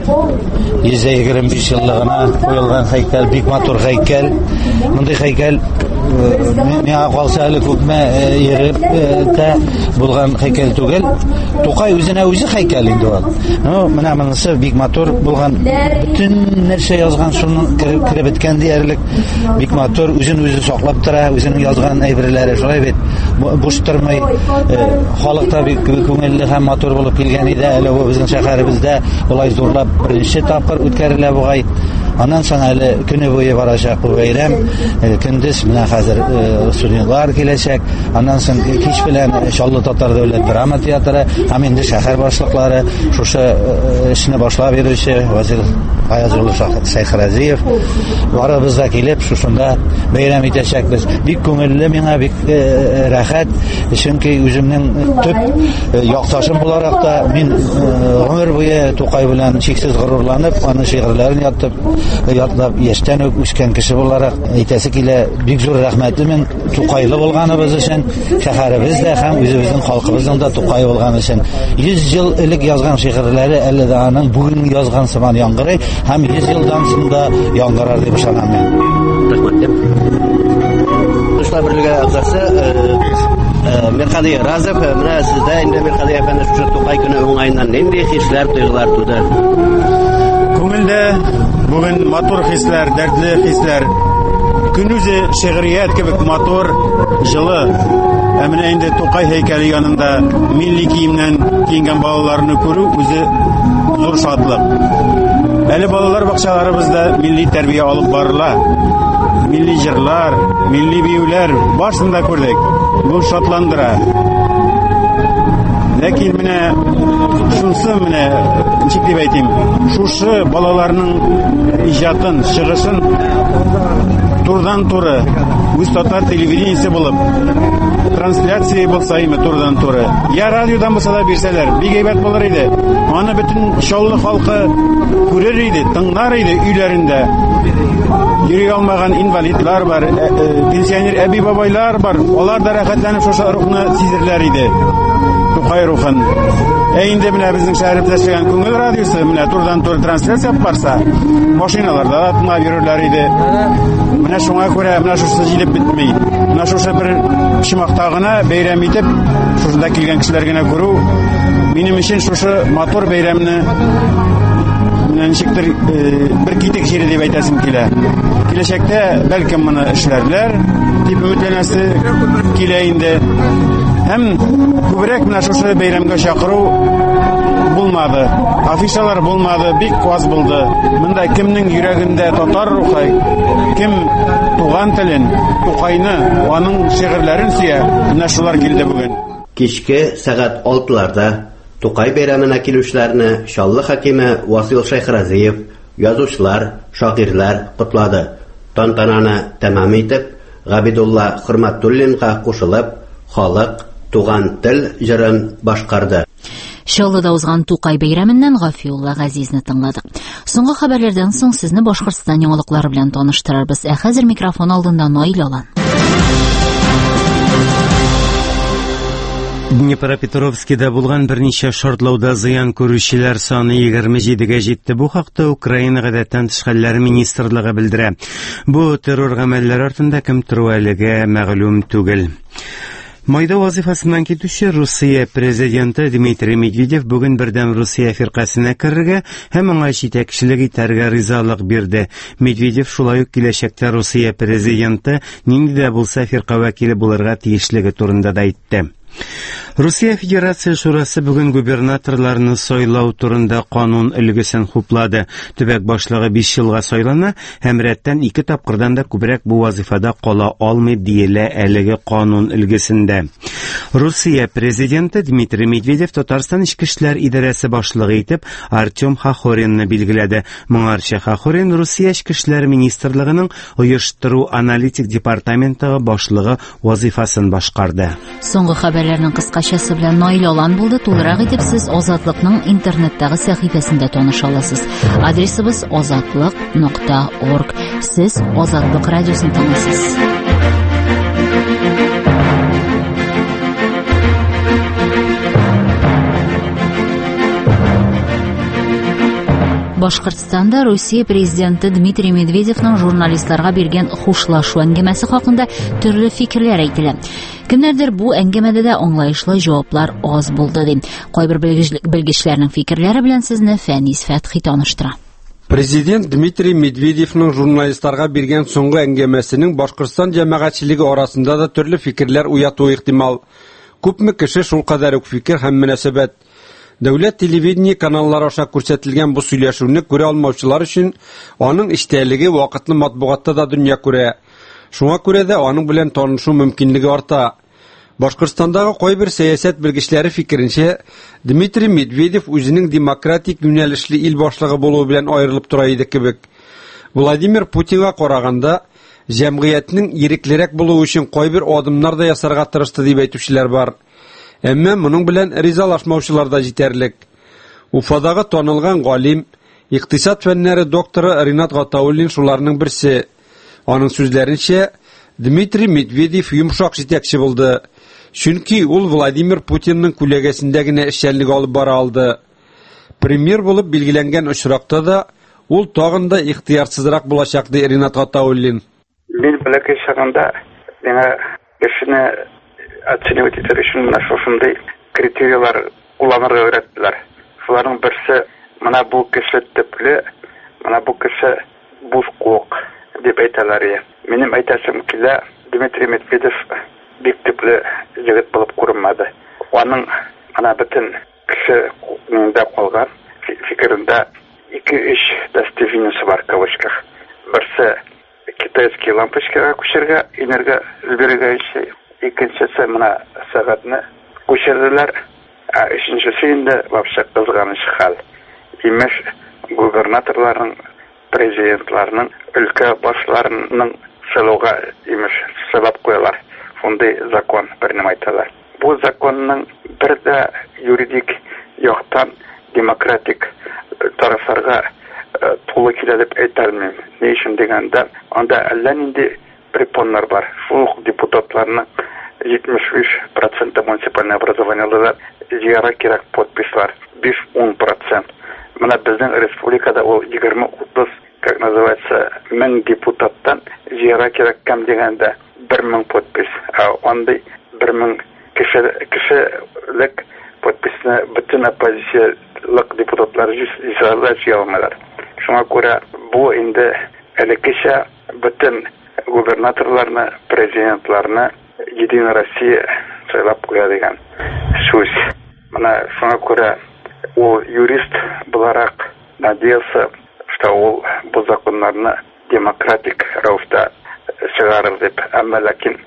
125 еллыгына куелган хәйкәл, бик матур хәйкәл. Мондый хәйкәл миңа калса әле күпме йөреп булган хәйкәл түгел. To'qay үзенә үзе хәйкәл инде ул. Менә монысы бик матур булган. Бүтән нәрсә язган шуны кире беткән диярлек бик матур, үзен саклап тора, үзенең язган әйберләре шулай бит. Буш тормый, халыкта бик күңелле һәм матур булып килгән иде. Әле бу безнең шәһәребездә булай зурлап беренче тапкыр үткәрелә бугай. Аннан соң әле көне буе барачак бу бәйрәм. Көндез менә хәзер студентлар киләчәк. Аннан соң кич белән Чаллы татар дәүләт драма театры һәм инде шәһәр башлыклары шушы эшне башлап йөрүче Вазир Аязулы Шайхразиев барыбыз да килеп шушында бәйрәм итәчәкбез. Бик күңелле, миңа бик рәхәт, чөнки үземнең төп якташым буларак та мин гомер буе Тукай белән чиксез горурланып, аны шигырьләрен ятлап яшьтән үк үскән кеше буларак әйтәсе килә. Бик зур рәхмәтлемен Тукайлы булганыбыз өчен, шәһәребездә һәм үзебезнең халкыбызның да Тукай булганы өчен. 100 ел элек язган шигырьләре әле дә аның бүген язган сыман яңгырый һәм 100 елдан соң да яңгырар дип ышанам. Рәхмәт. Дуслар берлеге агзасы Мирхади Разов, менә сездә инде Мирхади әфәнде шушы Тукай көне уңайыннан нинди хисләр, тойгылар туды? Күңелдә бүген матур хисләр, дәртле хисләр. Күнүзе шигърият кебек матур, җылы. Менә инде Тукай һәйкәле янында милли киемнән киенгән балаларны күрү үзе зур шатлык. Әле балалар бакчаларыбызда милли тәрбия алып барыла. Милли җырлар, милли биюләр башында күрдек. Бу шатландыра. Ләкин менә шунсы менә ничек дип әйтим, шушы балаларның иҗатын, чыгышын турыдан-туры үз татар телевидениесе булып трансляция булса име турыдан-туры. Я радиодан булса да бирсәләр, бик әйбәт булыр иде. Аны бөтен Чаллы халкы күрер иде, тыңлар иде өйләрендә. Йөри алмаган инвалидлар бар, пенсионер әби-бабайлар бар. Алар да рәхәтләнеп шушы рухны сизерләр иде. Тукай рухын. Инде менә безнең шәһәребездә эшләгән күңел радиосы менә турыдан-туры трансляция барса, машиналарда да тыңлап йөрерләр иде. Менә шуңа күрә менә шусы җилеп бетми. Менә шушы бер чимакта гына бәйрәм итеп, шушында килгән кешеләр генә күрү минем өчен шушы матур бәйрәмне ничектер бер китек җире дип әйтәсем килә. Киләчәктә бәлкем моны эшләрләр дип үтенәсе килә инде. Һәм күбрәк менә шушы бәйрәмгә чакыру булмады. Афишалар булмады, бик аз булды. Монда кемнең йөрәгендә татар рухы, кем туган телен, Тукайны, аның шигырьләрен сөя, менә шулар килде бүген. Кичке сәгать 6-ларда Тукай бәйрәменә килүчеләрне Чаллы хакиме Васил Шайхразиев, язучылар, шагыйрьләр котлады. Тантананы тәмам итеп, Габидулла Хөрмәтуллинга кушылып, халык туган тел җырын башкарды. Чаллыда узган Тукай бәйрәменнән Гафиулла Газизны тыңладык. Соңгы хәбәрләрдән соң сезне Башкортстан яңалыклары белән таныштырырбыз. Хәзер микрофон алдында Наил Алан. Днепропетровскида булган берничә шартлауда зыян күрүчеләр саны 27-гә җитте. Бу хакта Украина гадәттән тыш хәлләр министрлыгы белдерә. Бу террор гамәлләре артында кем тору әлегә мәгълүм түгел. Майда вазифасыннан китүче Русия президенты Дмитрий Медведев бүген бердәм Русия фиркасына керергә һәм аңа җитәкчелек итәргә ризалык бирде. Медведев шулай ук киләчәктә Русия президенты нинди дә булса фирка вәкиле булырга тиешлеге турында да әйтте. Русия Федерация Шурасы бүген губернаторларны сайлау турында канун өлгесен хуплады. Төбәк башлыгы 5 елга сайлана һәм рәттән 2 тапкырдан да күбрәк бу вазифада кала алмый диелә әлеге канун өлгесендә. Русия президенты Дмитрий Медведев Татарстан ички эшләр идарәсе башлыгы итеп Артем Хахоринны билгеләде. Моңарча Хахорин Русия ички эшләр министрлыгының оештыру аналитик департаменты башлыгы вазифасын башкарды. Соңгы хәбәрләрнең кыскачасы белән Наил Алан булды. Тулырак итеп сез Азатлыкның интернеттагы сәхифәсендә таныша аласыз. Адресыбыз azatlyk.org. Сез Азатлык радиосын тыңлыйсыз. Башкортстанда Русия президенты Дмитрий Медведевның журналистларга биргән хушлашу әңгәмәсе хакында төрле фикерләр әйтелә. Кемнәрдер бу әңгәмәдә дә аңлаешлы җаваплар аз булды ди. Кайбер белгечләрнең фикерләре белән сезне Фәнис Фәтхи таныштыра. Президент Дмитрий Медведевның журналистларга биргән соңгы әңгәмәсенең Башкортстан җәмәгатьчелеге арасында да төрле фикерләр уятуы ихтимал. Күпме кеше шул кадәр үк фикер һәм мөнәсәбәт. Дәүләт телевидение каналлары аша күрсәтелгән бу сөйләшүне күрә алмаучылар өчен аның эчтәлеге вакытлы матбугатта да дөнья күрә. Шуңа күрә дә аның белән танышу мөмкинлеге арта. Башкортстандагы кайбер сәясәт белгечләре фикеренчә, Дмитрий Медведев үзенең демократик юнәлешле ил башлыгы булуы белән аерылып тора иде кебек. Владимир Путинга караганда, җәмгыятьнең иреклерәк булуы өчен кайбер адымнар да ясарга тырышты дип әйтүчеләр бар. Әмма моның белән ризалашмаучылар да җитәрлек. Уфадагы танылган галим, икътисад фәннәре докторы Ринат Гатауллин шуларның берсе. Аның сүзләренчә, Дмитрий Медведев йомшак җитәкче булды. Чөнки ул Владимир Путинның күләгәсендә генә эшчәнлек алып бара алды. Премьер булып билгеләнгән очракта да ул тагын да ихтыярсызрак булачак ди Ринат Гатауллин. Мин бәләкәй чагында миңа кешене оценивать итәр өчен менә шушындай критерийлар кулланырга өйрәттеләр. Шуларның берсе менә бу кеше төпле, менә бу кеше буш кук дип әйтәләр. Минем әйтәсем килә, Дмитрий Медведев бик төпле җегет булып күренмәде. Аның менә бөтен кеше кулында калган фикерендә 2-3 достижениесе бар кавычках. Берсе китайский лампочкага күчәргә, энергия өлгерергә өчен. Икенчесе менә сәгатьне күчерделәр. Өченчесе инде вообще кызганыч хәл. Имеш губернаторларның, президентларның, өлкә башларының сайлауга имеш сәбәп куялар. Шундый закон бернем әйтәләр. Бу законның бер дә юридик яктан демократик тарафларга тулы килә дип әйтәлмим. Ни өчен дигәндә, анда әллә нинди препоннар бар. Шул депутатларның 73% муниципальное образованиелар җыярга кирәк подпислар. 5-10%. Менә безнең республикада ул 20-30, как называется, 1000 депутаттан җыярга кирәк кем дигәндә 1000 подпис. Андый 1000 кешелек подписны бөтен оппозициялык депутатлар җыя алмыйлар. Шуңа күрә бу инде элеккечә бөтен губернаторларны, президентларны Единая Россия сайлап куя дигән сүз. Менә шуңа күрә ул юрист буларак надеялся, что ул бу законнарны демократик рәвештә чыгарыр дип. Әмма ләкин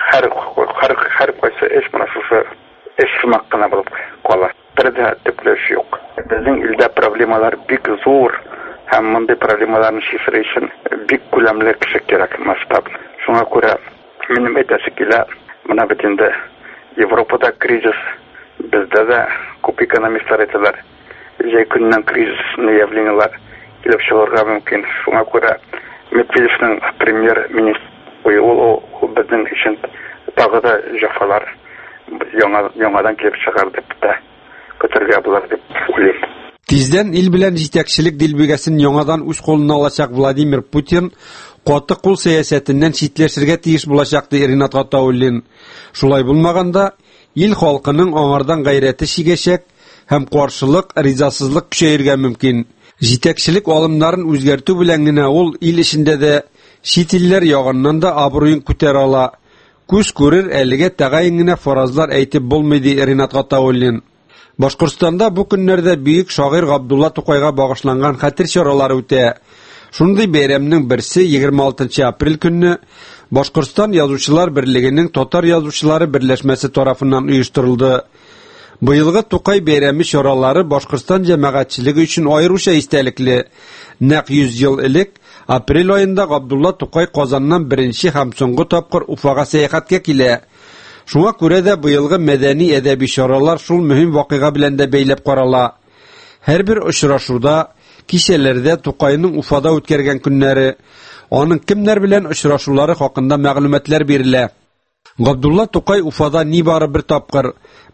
һәр кайсы эш менә шушы эш шумак кына булып кала. Бер дә төплеш юк. Безнең илдә проблемалар бик зур. Һәм мондый проблемаларны шифры өчен бик күләмле кеше кирәк, масштаб. Шуңа күрә минем әйтәсе килә, менә бит инде Европада кризис, бездә дә күп экономистлар әйтәләр. Җәй көннән кризисны явлениялар килеп чыгарга мөмкин. Шуңа күрә Медведевның премьер-министр ул безнең өчен тагы да җәфалар яңадан килеп чыгар дип тә көтәргә булыр дип уйлыйм. Тиздән ил белән җитәкчелек дилбегәсен яңадан үз кулына алачак Владимир Путин каты кул сәясәтеннән читләшергә тиеш булачак ди Ринат Гатауллин. Шулай булмаганда ил халкының аңардан гайрәте чигәчәк һәм каршылык, ризасызлык көчәергә мөмкин. Җитәкчелек алымнарын үзгәртү белән генә ул ил эчендә дә чит илләр ягыннан да абруен күтәрә ала. Күз күрер әлегә тәгаен генә фаразлар әйтеп булмый ди Ринат Гатауллин. Башкортстанда бу көннәрдә бөек шагыйрь Габдулла Тукайга багышланган хәтер чаралары үтә. Шундый бәйрәмнең берсе 26 апрель көнне Башкортстан язучылар берлегенең Татар язучылары берләшмәсе тарафыннан оештырылды. Быелгы Тукай бәйрәме чаралары Башкортстан җәмәгатьчелеге өчен аеруча истәлекле. Нәкъ 100 ел элек апрель аенда Габдулла Тукай Казаннан беренче һәм соңгы тапкыр Уфага сәяхәткә килә. Шуңа күрә дә быелгы мәдәни әдәби чаралар шул мөһим вакыйга белән дә бәйләп карала. Һәрбер очрашуда, кичәләрдә Тукайның Уфада үткәргән көннәре, аның кемнәр белән очрашулары хакында мәгълүматлар бирелә. Габдулла Тукай Уфада нибары бер тапкыр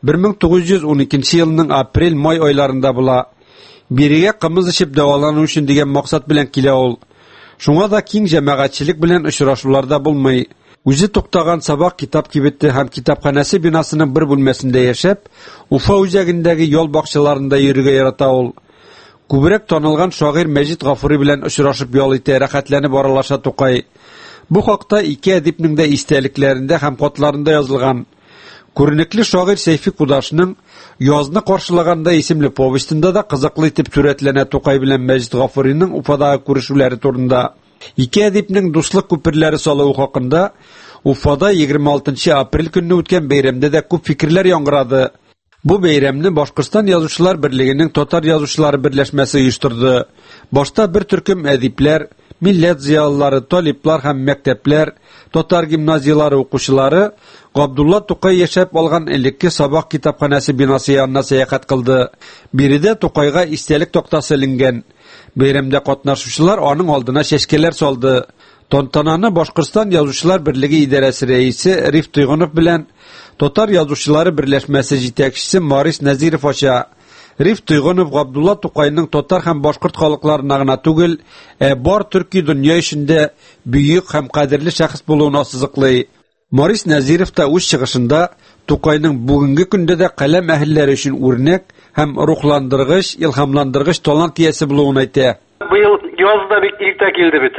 1912 елның апрель-май айларында була. Бирегә кымыз ичеп дәвалану өчен дигән максат белән килә ул. Шуңа да киң җәмәгатьчелек белән очрашуларда булмый. Үзе туктаган Сабак китап кибете һәм китапханәсе бинасының бер бүлмәсендә яшәп, Уфа үзәгендәге ял бакчаларында йөрергә ярата ул. Күбрәк танылган шагыйрь Мәҗит Гафури белән очрашып ял итә, рәхәтләнеп аралаша Тукай. Бу хакта ике әдипнең дә истәлекләрендә һәм хатларында язылган. Күренекле шагыйрь Сәйфи Кудашның Язны каршылаганда исемле повестында да кызыклы итеп сүрәтләнә Тукай белән Мәҗит Гафуриның Уфадагы күрешүләре турында. Ике әдипнең дуслык күперләре салуы хакында Уфада 26 апрель көнне үткән бәйрәмдә дә күп фикерләр яңгырады. Бу бәйрәмне Башкортстан язучылар берлегенең Татар язучылары берләшмәсе оештырды. Башта бер төркем әдипләр, милләт зыялылары, талиплар һәм мәктәпләр, татар гимназиялары укучылары Габдулла Тукай яшәп алган элекке сабак китапханәсе бинасы янына сәяхәт кылды. Биредә Тукайга истәлек тактасы эленгән. Бәйрәмдә катнашучылар аның алдына чәчкәләр салды. Тантананы Башкортстан язучылар берлеге идарәсе рәисе Риф Тойгынов белән Татар язучылары берләшмәсе җитәкчесе Марис Нәзиров ача. Риф Тойгынов Габдулла Тукайның татар һәм башкорт халыкларына гына түгел, бар төрки дөнья өчендә бөек һәм кадерле шәхес булуын ассызыклый. Марис Нәзиров та үз чыгышында Тукайның бүгенге көндә дә каләм әһелләре өчен үрнәк һәм рухландыргыч, илһамландыргыч талант иясе булуын әйтә. Быел язда бик иртә килде бит.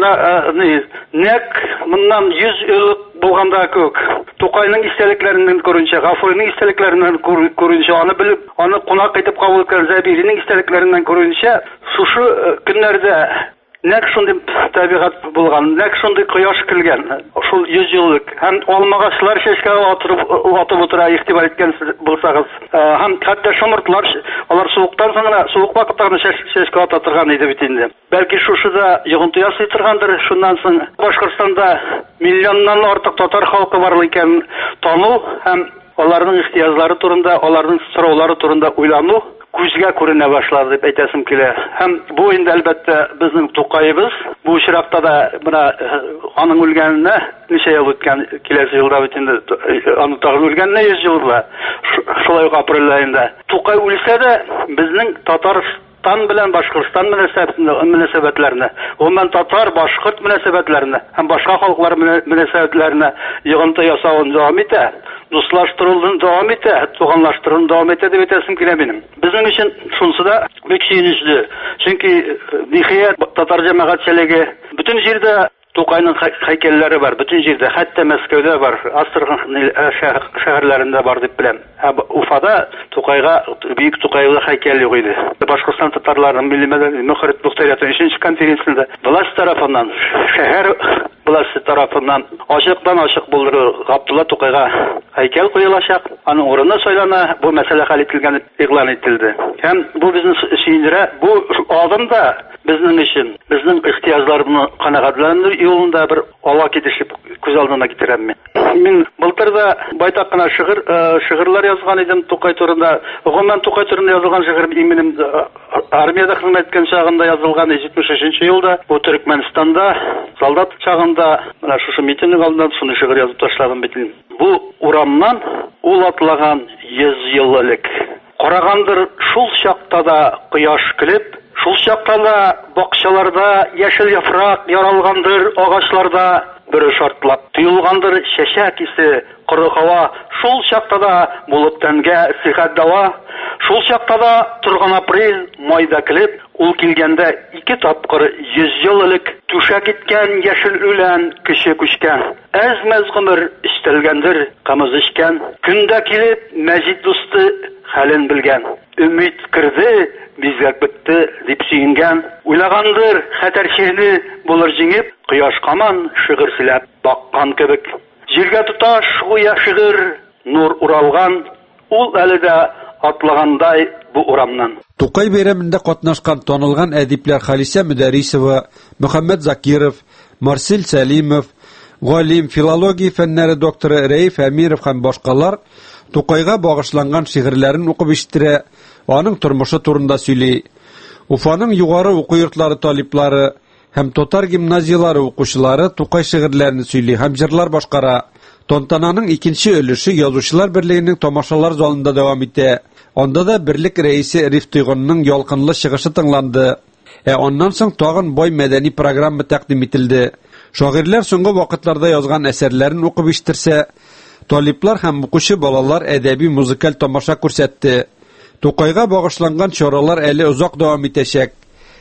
Нәк моннан 100 ел булганда күк. Тукайның истәлекләреннән күренчә, Гафуриның истәлекләреннән күренчә, аны белеп, аны кунак итеп кабул иткән Забиринең истәлекләреннән күренчә, шушы көннәрдә нәк шундый табигать булган, нәк шундый кояш килгән. Шул 100 еллык һәм алмагачлар чәчкә атып утыра, игътибар иткән булсагыз, һәм хәтта шомыртлар, алар суыктан соң суык вакыттагы чәчкә ата торган иде бит инде. Бәлки шушыда йогынты ясый торгандыр, шуннан соң Башкортстанда миллионнан артык татар халкы барлык икән тану һәм аларның ихтияҗлары турында, аларның сораулары турында уйлану күзгә күренә башлады дип әйтәсем килә. Һәм бу инде әлбәттә безнең Тукайыбыз, бу очракта да менә аның үлгәненә ничә ел үткән, киләсе елда бит инде аның тагын үлгәненә 100 ел була. Шулай ук апрель аенда. Тукай үлсә дә безнең Татарстан белән Башкортстан мөнәсәбәтләренә, гомумән татар башкорт мөнәсәбәтләренә һәм башка халыклар мөнәсәбәтләренә йогынты ясавын дәвам итә. Дуслаштырылуын дәвам итә, туганлаштыруын дәвам итә дип әйтәсем килә минем. Безнең өчен шунысы да бик сөенечле. Чөнки ниһаять татар җәмәгатьчелеге бөтен җирдә Тукайның һәйкәлләре бар, бөтен җирдә, хәтта Мәскәүдә бар, Астрахань шәһәрләрендә бар дип беләм. Уфада Тукайга бөек Тукайлы һәйкәл юк иде. Башкортстан татарларының милли мәдәни мөхәррит мөхтәрияты 3нче конференциясендә власть тарафыннан, шәһәр власты тарафыннан ачык булдыру Габдулла Тукайга һәйкәл куелачак. Аның урыны сайлана, бу мәсьәлә хәл ителгән игълан ителде. Һәм бу безне сөендерә, бу адым да безнең өчен, безнең ихтияҗларны канәгатьләндерү юлында бер ала китешеп күз алдына китерәм мин. Мин былтырда байтак кына шигырьләр язган идем Тукай турында. Гомумән Тукай турында язылган шигырь минем армиядә хезмәт иткән чагында язылган 73нче елда, бу Төркмәнстанда солдат чагында менә шушы митинг алдында шуны шигырь язып ташлаган бит. Бу урамнан ул атлаган 100 ел элек. Карагандыр шул чакта да кояш килеп, шул чакта да бакчаларда яшел яфрак яралгандыр, агачларда бер шартлап тыелгандыр чәчәк исе, коры һава, шул чакта да булып тәнгә сихәт дава, шул чакта да торган апрель майда килеп, ул килгәндә 2 тапкыр 100 ел элек түшәк иткән яшел үлән кеше күчкән, әз-мәз гомер истәлгәндер, камыз ичкән, көндә килеп Мәҗит дусты хәлен белгән, өмид кирде, бизгәк бетте дип сөенгән, уйлагандыр хәтәрчене булыр җиңеп, кояш каман шигырь сөйләп баккан кебек. Җиргә тоташ гүя шигырь нур уралган, ул әле дә атлагандай бу урамнан. Тукай бәйрәмендә катнашкан танылган әдипләр Халисә Мөдәрисова, Мөхәммәд Закиров, Марсель Сәлимов, галим, филология фәннәре докторы Рәиф Әмиров һәм башкалар Тукайга багышланган шигырьләрен укып ишеттерә, аның тормышы турында сөйли. Уфаның югары уку йортлары талиплары һәм татар гимназиялары укучылары Тукай шигырьләрен сөйли һәм җырлар башкара. Тантананың икенче өлеше язучылар берлегенең тамашалар залында дәвам итә. Анда да берлек рәисе Риф Тойгынның ялкынлы чыгышы тыңланды. Аннан соң тагын бай мәдәни программа тәкъдим ителде. Шагыйрьләр соңгы вакытларда язган әсәрләрен укып ишеттерсә, талиплар һәм укучы балалар әдәби музыкаль тамаша күрсәтте. Тукайга багышланган чаралар әле озак дәвам итәчәк.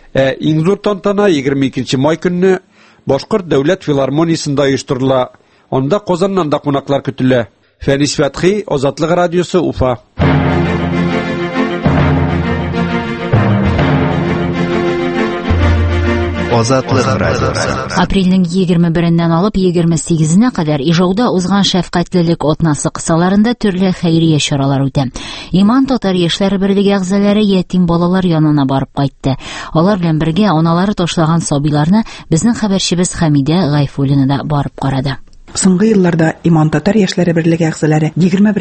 Иң зур тантана 22 май көнне Башкорт дәүләт филармониясендә оештырыла. Анда Казаннан да кунаклар көтелә. Фәнис Фәтхи, Азатлык радиосы, Уфа. Азатлык радиосы. Апрельнең 21-нән алып 28-нә кадәр Ижауда узган шәфкатьлелек атнасы кысаларында төрле хәйрия чаралар үтә. Иман татар яшьләр берлеге әгъзалары ятим балалар янына барып кайтты. Алар белән бергә аналары ташлаган сабыйларны безнең хәбәрчебез Хәмидә Гайфуллина да барып карады. Соңгы елларда Иман татар яшьләре берлеге әгъзалары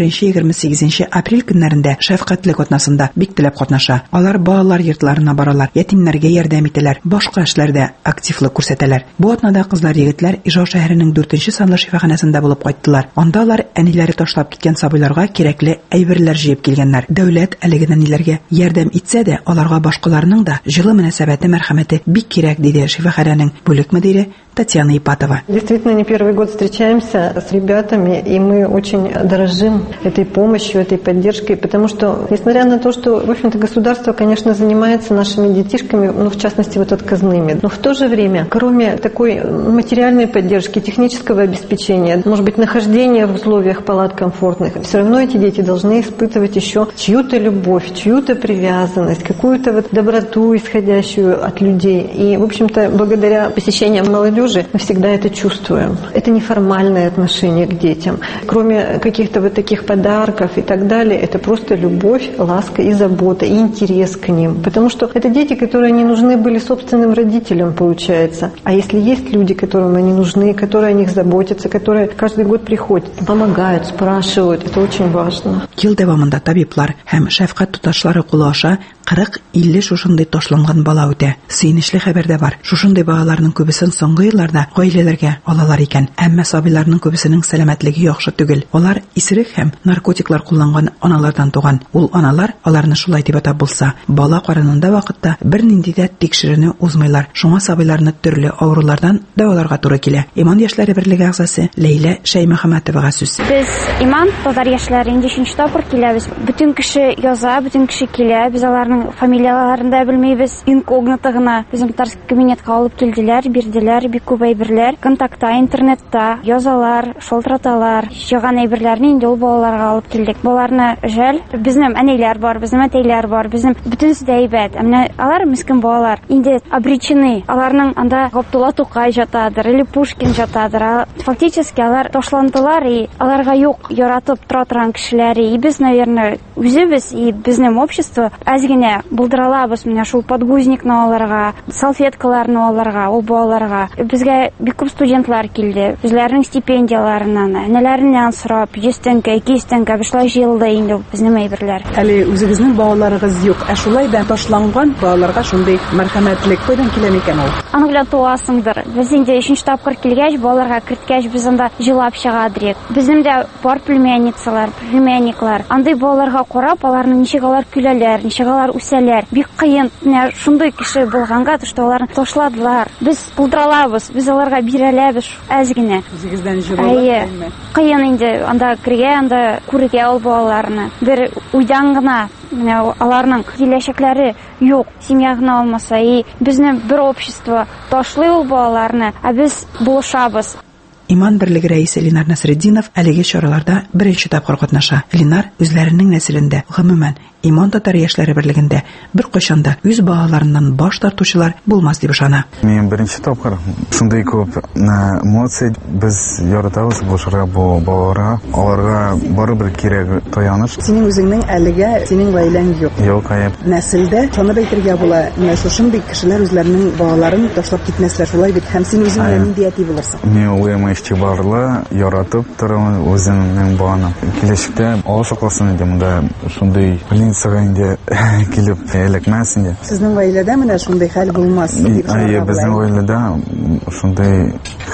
21-28 апрель көннәрендә шәфкатьлек атнасында бик теләп катнаша. Алар балалар йортларына баралар, ятимнәргә ярдәм итәләр, башка эшләрдә активлык күрсәтәләр. Бу атнада кызлар-егетләр Ижау шәһәренең 4-нче санлы шифаханәсендә булып кайттылар. Анда алар әниләре ташлап киткән сабыйларга кирәкле әйберләр җыеп килгәннәр. Дәүләт әлеге әниләргә ярдәм итсә дә, аларга башкаларның да җылы мөнәсәбәте, мәрхәмәте бик кирәк, диде шифаханәнең бүлек мөдире Татьяна Ипатова. Действительно, не первый год встречаемся с ребятами, и мы очень дорожим этой помощью, этой поддержкой, потому что, несмотря на то, что, в общем-то, государство, конечно, занимается нашими детишками, ну, в частности, вот отказными, но в то же время, кроме такой материальной поддержки, технического обеспечения, может быть, нахождения в условиях палат комфортных, все равно эти дети должны испытывать еще чью-то любовь, чью-то привязанность, какую-то вот доброту, исходящую от людей. И, в общем-то, благодаря посещениям молодежи мы всегда это чувствуем. Это неформальное отношение к детям. Кроме каких-то вот таких подарков и так далее, это просто любовь, ласка и забота, и интерес к ним. Потому что это дети, которые не нужны были собственным родителям, получается. А если есть люди, которым они нужны, которые о них заботятся, которые каждый год приходят, помогают, спрашивают, это очень важно. Ел дәвамында табиблар һәм шәфкать туташлары кулы аша 40-50 шушындай ташланган бала үтә. Сөенечле хәбәрдә бар. Шушындай балаларның күбесен соңгы елларда гаиләләргә алалар икән. Әмма сабыйларның күбесенең сәламәтлеге яхшы түгел. Алар исерек һәм наркотиклар кулланган аналардан туган. Ул аналар аларны шулай дип атап булса, бала карынында вакытта бернинди дә тикшерүне узмыйлар. Шуңа сабыйларны төрле авырулардан дәваларга туры килә. Иман яшьләре берлеге әгъзасы Ләйлә Шәймөхәммәтовага сүз. Без Иман татар яшьләре инде 3нче тапкыр киләбез. Бүтән кеше яза, бүтән кеше килә. Без аларның фамилияларын да белмәйбез. Инкогнито гына безнең татарский кабинетка алып килделәр, бирделәр, бик күп әйберләр. Контактта, интернетта язалар, шалтыраталар. Җыган әйберләрне инде ул балаларга алып килдек. Балаларны жәл, безнең әниләр бар, безнең әтәйләр бар, безнең бүтәнсе дә әйбәт. Менә алар мискин балалар инде обречены. Аларның анда Габдулла Тукай жатадыр, или Пушкин жатадыр. Фактически алар ташландылар, и аларга юк яратып тора торган кешеләре. И без, наверное, үзебез и безнең общество әзгенә булдыралабыз менә шул подгузникны аларга, салфеткаларны аларга, ул балаларга. Безгә бик күп студентлар килде. Үзләренең стипендияларыннан, нәләреннән сорап, 100 тәңкә, 200 тәңкә, бушлай җыелды инде безнең әйберләр. Әле үзегезнең балаларыгыз юк, ә шулай да ташланган балаларга шундый мәрхәмәтлек кайдан килә микән ул? Аны белән туасыңдыр. Без инде 3нче тапкыр килгәч, балаларга керткәч, без анда җылап чыга дирек. Безнең дә бар племянницалар, племянниклар. Андый балаларга карап, аларның ничек алар көләләр, ничек алар үсәләр. Бик кыен. Менә шундый кеше булганга, төштә аларны ташладылар. Без булдыралабыз, біз аларга бирәләбез әзгенә. Үзегездән җырлап. Кыен инде анда кергә, анда күрергә ул балаларны. Бер уйдан гына менә аларның киләчәкләре юк, семья гына алмаса, и безнең бер общество ташлый ул балаларны, а без булышабыз. Иман берлеге рәисе Ленар Насретдинов әлеге чараларда беренче тапкыр катнаша. Ленар үзләренең нәселендә, гомумән, Иман татар яшьләре берлегендә бер кайчанда үз балаларыннан баш тартучылар булмас дип ышана. Мин беренче тапкыр шундый күп эмоция без яратабыз булышырга бу балаларга. Аларга барыбер кирәк таяныш. Синең үзеңнең әлегә синең гаиләң юк. Юк, аяп. Нәселдә шуны әйтергә була, менә шушындый кешеләр үзләренең балаларын ташлап китмәсләр, шулай бит. Һәм син үзең нинди әти булырсың? Мин уйлыйм, игътибарлы, яратып торам үземнең баланы. Киләчәктә алышакласын идем да, шундый инде килеп элекмәсен дә. Сезнең гаиләдә менә шундый хәл булмас дип җырлап. Безнең гаиләдә шундый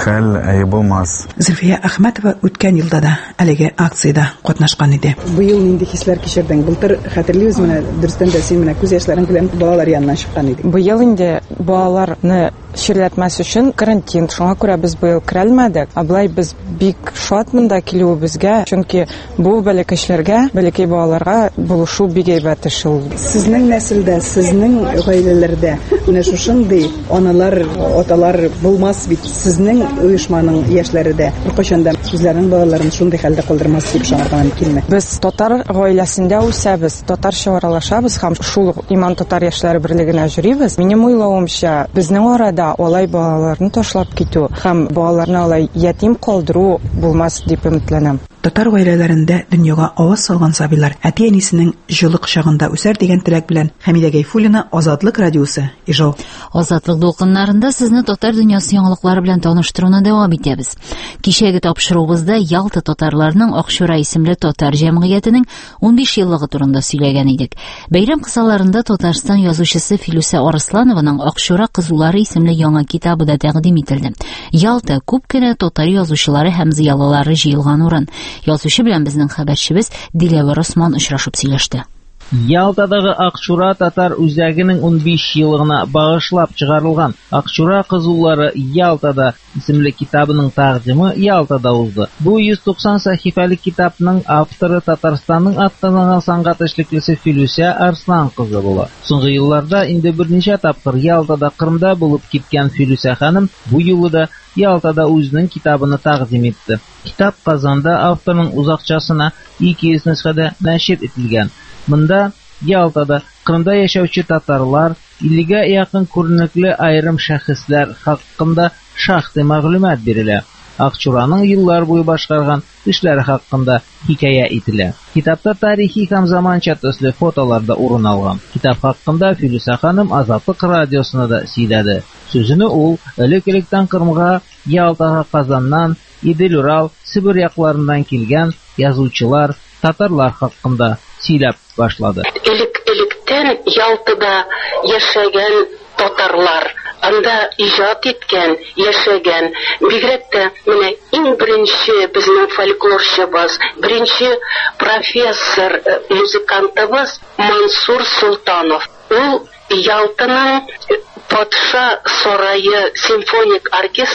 хәл булмас. Зөлфия Әхмәтова үткән елда да әлеге акциядә катнашкан иде. Быел нинди хисләр кичердең? Былтыр хәтерлибез менә дөрестән дә син менә күз яшьләрең белән балалар янына чыккан идең. Быел инде балаларны ширләтмәс өчен карантин, шуңа күрә без быел керәлмәдек. Аблай без бик шатмын да килүебезгә, чөнки бу бәләкәчләргә, бәләкәй балаларга булышу бик әйбәт эш ул. Сезнең нәселдә, сезнең гаиләләрдә менә шушындый аналар, аталар булмас бит. Сезнең оешманың яшьләре дә беркайчан да үзләренең балаларын шундый хәлдә калдырмас дип ышанган килми. Без татар гаиләсендә үсәбез, татарча аралашабыз һәм шул иман татар яшьләре берлегенә йөрибез. Минем уйлавымча, безнең арада алай балаларны ташлап китү һәм балаларны алай ятим калдыру булмас дип өметләнәм. Татар гаиләләрендә дөньяга аваз салган сабилар әти-әнисенең җылы кочагында үсәр дигән теләк белән Хәмидә Гайфуллина, Азатлык радиосы, Ижау. Азатлык дулкыннарында сезне татар дөньясы яңалыклары белән таныштыруны дәвам итәбез. Кичәге тапшыруыбызда Ялта татарларының Акчура исемле татар җәмгыятенең 15 еллыгы турында сөйләгән идек. Бәйрәм кысаларында Татарстан язучысы Филүсә Арысланованың Акчура кызулары исемле яңа китабы да тәкъдим ителде. Ялта күп кенә татар язучылары һәм зыялылары җыелган урын. Язучы белән безнең хәбәрчебез Диләвер Осман очрашып сөйләште. Ялтадагы Акчура татар үзәгенең 15 еллыгына багышлап чыгарылган Акчура кызулары Ялтада исемле китабының тәкъдиме Ялтада узды. Бу 190 сәхифәлек китапның авторы Татарстанның аттаныган сәнгать эшлеклесе Филүсә Арслан кызы була. Соңгы елларда инде берничә тапкыр Ялтада Кырымда булып киткән Филүсә ханым бу юлы да Ялтада үзенең китабын тәкъдим итте. Китап Казанда авторның узакчасына 200 нөсхәдә нәшер ителгән. Монда Ялтада Кырымда яшәүче татарлар, 50-гә якын күренекле айрым шәхесләр хакында шактый мәгълүмат бирелә. Акчураның еллар буе башкарган эшләре хакында хикая ителә. Китапта тарихи һәм заманча төсле фотолар да урын алган. Китап хакында Филүсә ханым Азатлык радиосына да сөйләде. Сүзене ул элек-электән Кырымга, Ялтага, Казаннан, Идел, Урал, Сибир якларыннан килгән язучылар, татарлар хакында сөйләп башлады. Элек-электән Ялтада яшәгән татарлар, анда иҗат иткән, яшәгән, бигрәк тә менә иң беренче безнең фольклорчыбыз, беренче профессор, музыкантыбыз Мансур Султанов. Ул Ялтаның Патша сарайы симфоник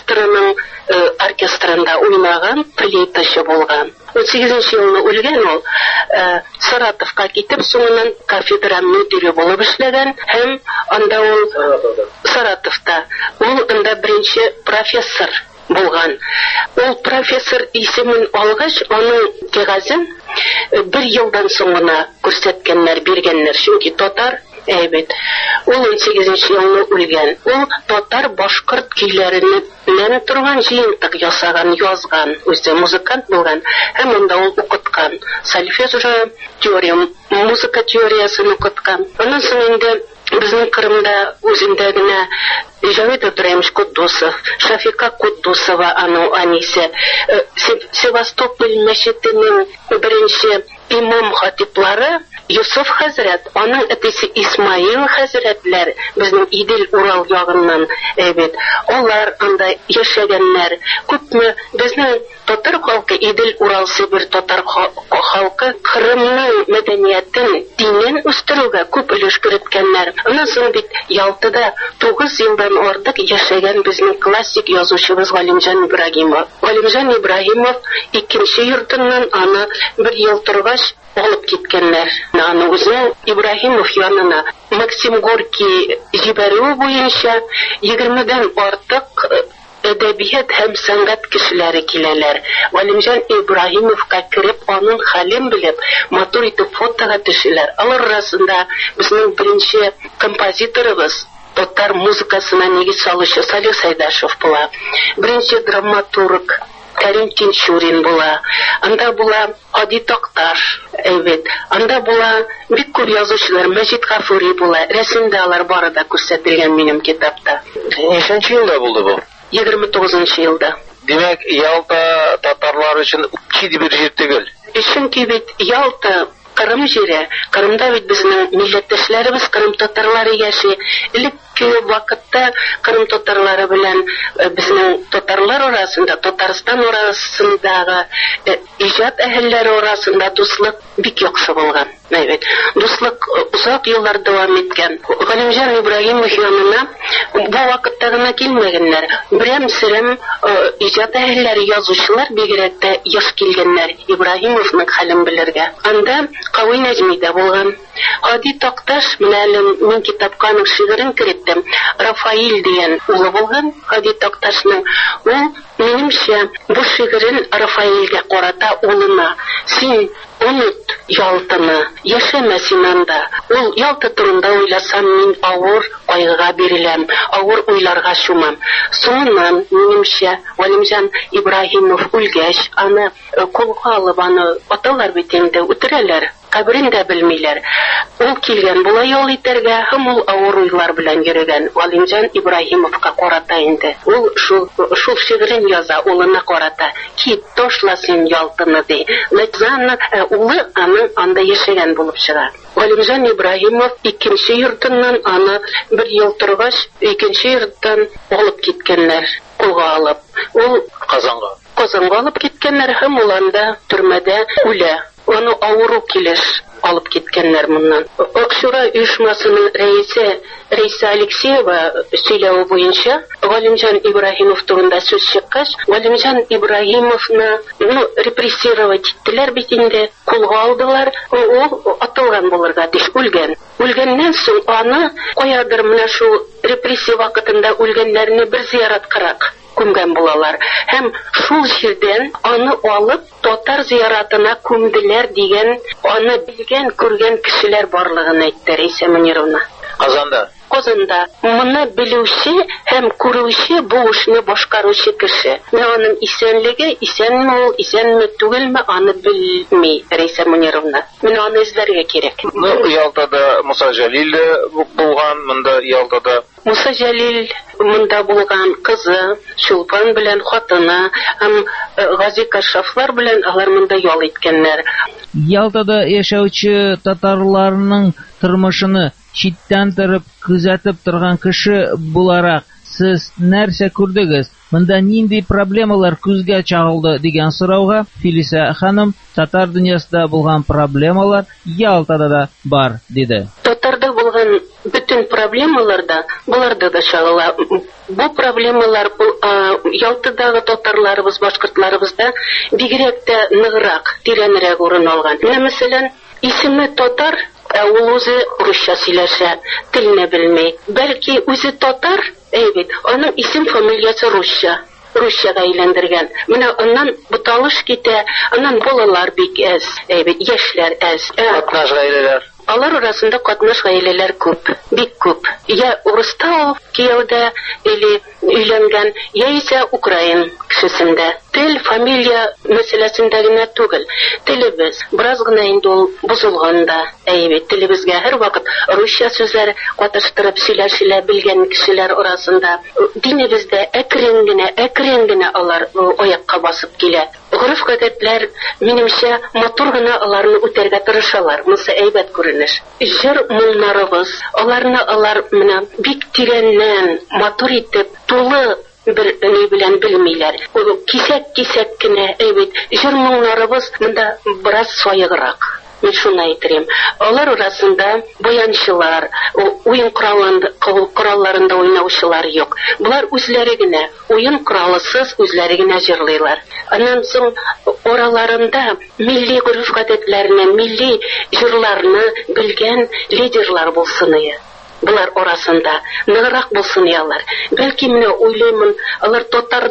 оркестрында уйнаган флейтачы булган. 18 елны үлгән ул, Саратовка китеп, соңыннан кафедра мөдире булып эшләгән һәм анда ул Саратовта ул анда беренче профессор булган. Ул профессор исемен алгач, аның кәгазен 1 елдан соңына күрсәткәннәр, биргәннәр, чөнки татар әйбет. Ул 18 елны үлгән. Ул татар башкорт көйләреннән торган җыентык ясаган, язган, үзе музыкант булган һәм монда ул укыткан. Сольфеджио теория, музыка теориясын укыткан. Аннан соң инде безнең Кырымда үзендә генә Җавид Ибраимович Куддусов, Шафика Куддусова, аның анисе, Севастополь мәчетенең беренче имам хатиплары Юсуф хәзрәт, аның әтисе Исмаил хәзрәтләр, безнең Идел, Урал ягыннан, әйбет, алар анда яшәгәннәр. Күпме безнең татар халкы, Идел, Урал, Сибир татар халкы Кырымның мәдәниятен, динен үстерүгә күп өлеш керткәннәр. Аннан соң бит Ялтада 9 елдан артык яшәгән безнең классик язучыбыз Галимҗан Ибраһимов. Галимҗан Ибраһимов икенче йортыннан аны 1 ел торгач алып киткәннәр. Аны үзе Ибраһимов янына Максим Горький җибәрү буенча 20дән артык әдәбият һәм сәнгать кешеләре киләләр. Галимҗан Ибраһимовка кереп, аның хәлен белеп, матур итеп фотога төшәләр. Алар арасында безнең беренче композиторыбыз, татар музыкасына нигез салучы Салих Сайдашев була. Беренче драматург Кәрим Тинчурин була. Анда була Хади Такташ, әйбет. Анда була бик күп язучылар, Мәҗит Гафури була. Рәсемдә алар бары да күрсәтелгән минем китапта. Ничәнче елда булды бу? 29 елда. Димәк, Ялта татарлар өчен киди бер җир түгел. Чөнки бит Ялта Кырым җире. Кырымда бит безнең милләттәшләребез, Кырым татарлары яши. Элекке вакытта Кырым татарлары белән безнең татарлар арасында, Татарстан арасындагы иҗат әһелләре арасында дуслык бик яхшы булган. Әйбет. Дуслык узак еллар дәвам иткән. Галимҗан Ибраһимов янына бу вакытта гына килмәгәннәр. Берәм-серем иҗат әһелләре, язучылар бигрәк тә яш килгәннәр Ибраһимовның хәлен белергә. Анда Кавый Нәҗмидә булган, Хади Такташ менә мин китапка аның шигырен керттем. Рафаил дигән улы булган Хади Такташның. Ул минемчә бу шигырен Рафаилгә карата улына: "Син унут ялтыны, яшәмә син анда. Ул ялты турында уйласам, мин авыр кайгыга биреләм, авыр уйларга чумам." Соңыннан минемчә Валимҗан Ибраһимов үлгәч, аны кулга алып, аны аталар бит инде, үтерәләр. Кабрин дә белмиләр. Ул килгән була ял итәргә, һәм ул авыр уйлар белән йөргән. Валимҗан Ибраһимовка карата инде. Ул шул шигырен яза улына карата. "Кит, ташла син ялтыны" ди. Ләкин улы аның анда яшәгән булып чыга. Валимҗан Ибраһимов икенче йортыннан аны бер ел торгач, икенче йорттан алып киткәннәр, кулга алып. Ул Казанга алып киткәннәр, һәм ул анда төрмәдә үлә. Аны авыру килеш алып киткәннәр моннан. Акшура оешмасының рәисе Алексеева сөйләве буенча, Валимҗан Ибраһимов турында сүз чыккач, Валимҗан Ибраһимовны репрессировать иттеләр бит инде, кулга алдылар. Ул атылган булырга тиеш, үлгән. Үлгәннән соң аны каядыр менә шул репрессия вакытында үлгәннәрне бер зияраткарак күмгән булалар. Һәм шул җирдән аны алып татар зияратына күмделәр дигән, аны белгән, күргән кешеләр барлыгын әйтте Рәйсә Мөнировна. Казанда моны белүче һәм күрүче, бу эшне башкаручы кеше. Менә аның исәнлеге, исәнме ул, исәнме түгелме, аны белми Рәйсә Мөнировна. Менә аны эзләргә кирәк. Ялтада Муса Җәлил булган, монда Ялтада Муса Җәлил монда булган кызы, Чулпан белән хатыны, һәм Гази Кашафлар белән алар монда ял иткәннәр. Ялтада яшәүче татарларның тормышыны читтән торып күзәтеп торган кеше буларак, сез нәрсә күрдегез? Монда нинди проблемалар күзгә чагылды дигән сорауга Филиса ханым, татар дөньясында булган проблемалар Ялтада да бар диде. Татарда булган bütün проблемаларда буларда да чагыла. Бу проблемалар Ялтадагы татарларыбыз, башкортларыбызда бигрәк тә ныграк, тирәнрәк урын алган. Мәсәлән, исеме татар, ул үзе русча сөйләшә, телне белми. Бәлки үзе татар, әйбит, аның исем фамилиясе русчага әйләндергән. Менә аннан буталыш китә, аннан балалар бик әз, әйбит, яшьләр әз. Катнаш гаиләләр. Алар арасында катнаш гаиләләр күп, бик күп. Я урыста кияүдә или өйләнгән, яисә украин кешесендә. Тел, фамилия мәсьәләсендә генә түгел. Телебез бераз гына инде ул бузылганда, әйбит, телебезгә һәр вакыт русча сүзләр катыштырып сөйләшелә белгән кешеләр арасында. Динебездә әкрен генә алар аякка басып килә. Гореф-гадәтләр минемчә матур гына аларны үтәргә тырышалар. Монсы әйбәт күренеш. Җыр моңнарыбыз, аларны алар менә бик тирәннән, матур итеп, тулы бер ни белән белмиләр. Кисәк кенә, әйбит, җыр моңнарыбыз монда бераз сайыграк. Мин шуны әйтәм. Алар арасында баянчылар, уен коралларында уйнаучылар юк. Булар үзләре генә, уен коралсыз үзләре генә җырлыйлар. Аннан соң араларында милли гореф-гадәтләрне, милли җырларны белгән лидерлар булсын ие. Булар арасында ныграк булсын ялар. Бәлки менә уйлыймын, алар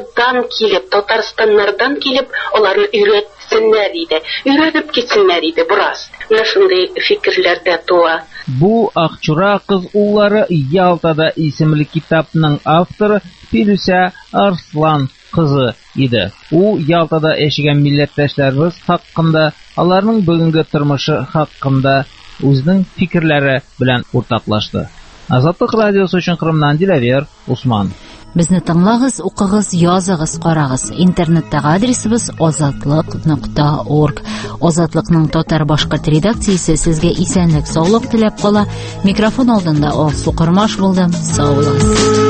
Татарстаннардан килеп, аларны өйрәтсеннәр иде. Өйрәтеп китсеннәр иде бераз. Менә шундый фикерләр дә туа. Бу Акчура кыз уллары Ялтада исемле китапның авторы Филүсә Арслан кызы иде. У Ялтада яшәгән милләттәшләребез хакында, аларның бүгенге тормышы хакында үзенең фикерләре белән уртаклашты. Азатлык радиосы өчен Кырымнан Диләвер Усман. Безне тыңлагыз, укыгыз, языгыз, карагыз. Интернеттагы адресыбыз azatlyk.org. Азатлыкның татар-башкорт редакциясе сезгә исәнлек, саулык теләп кала. Микрофон алдында Алсу Кырмаш булды. Сау булыгыз.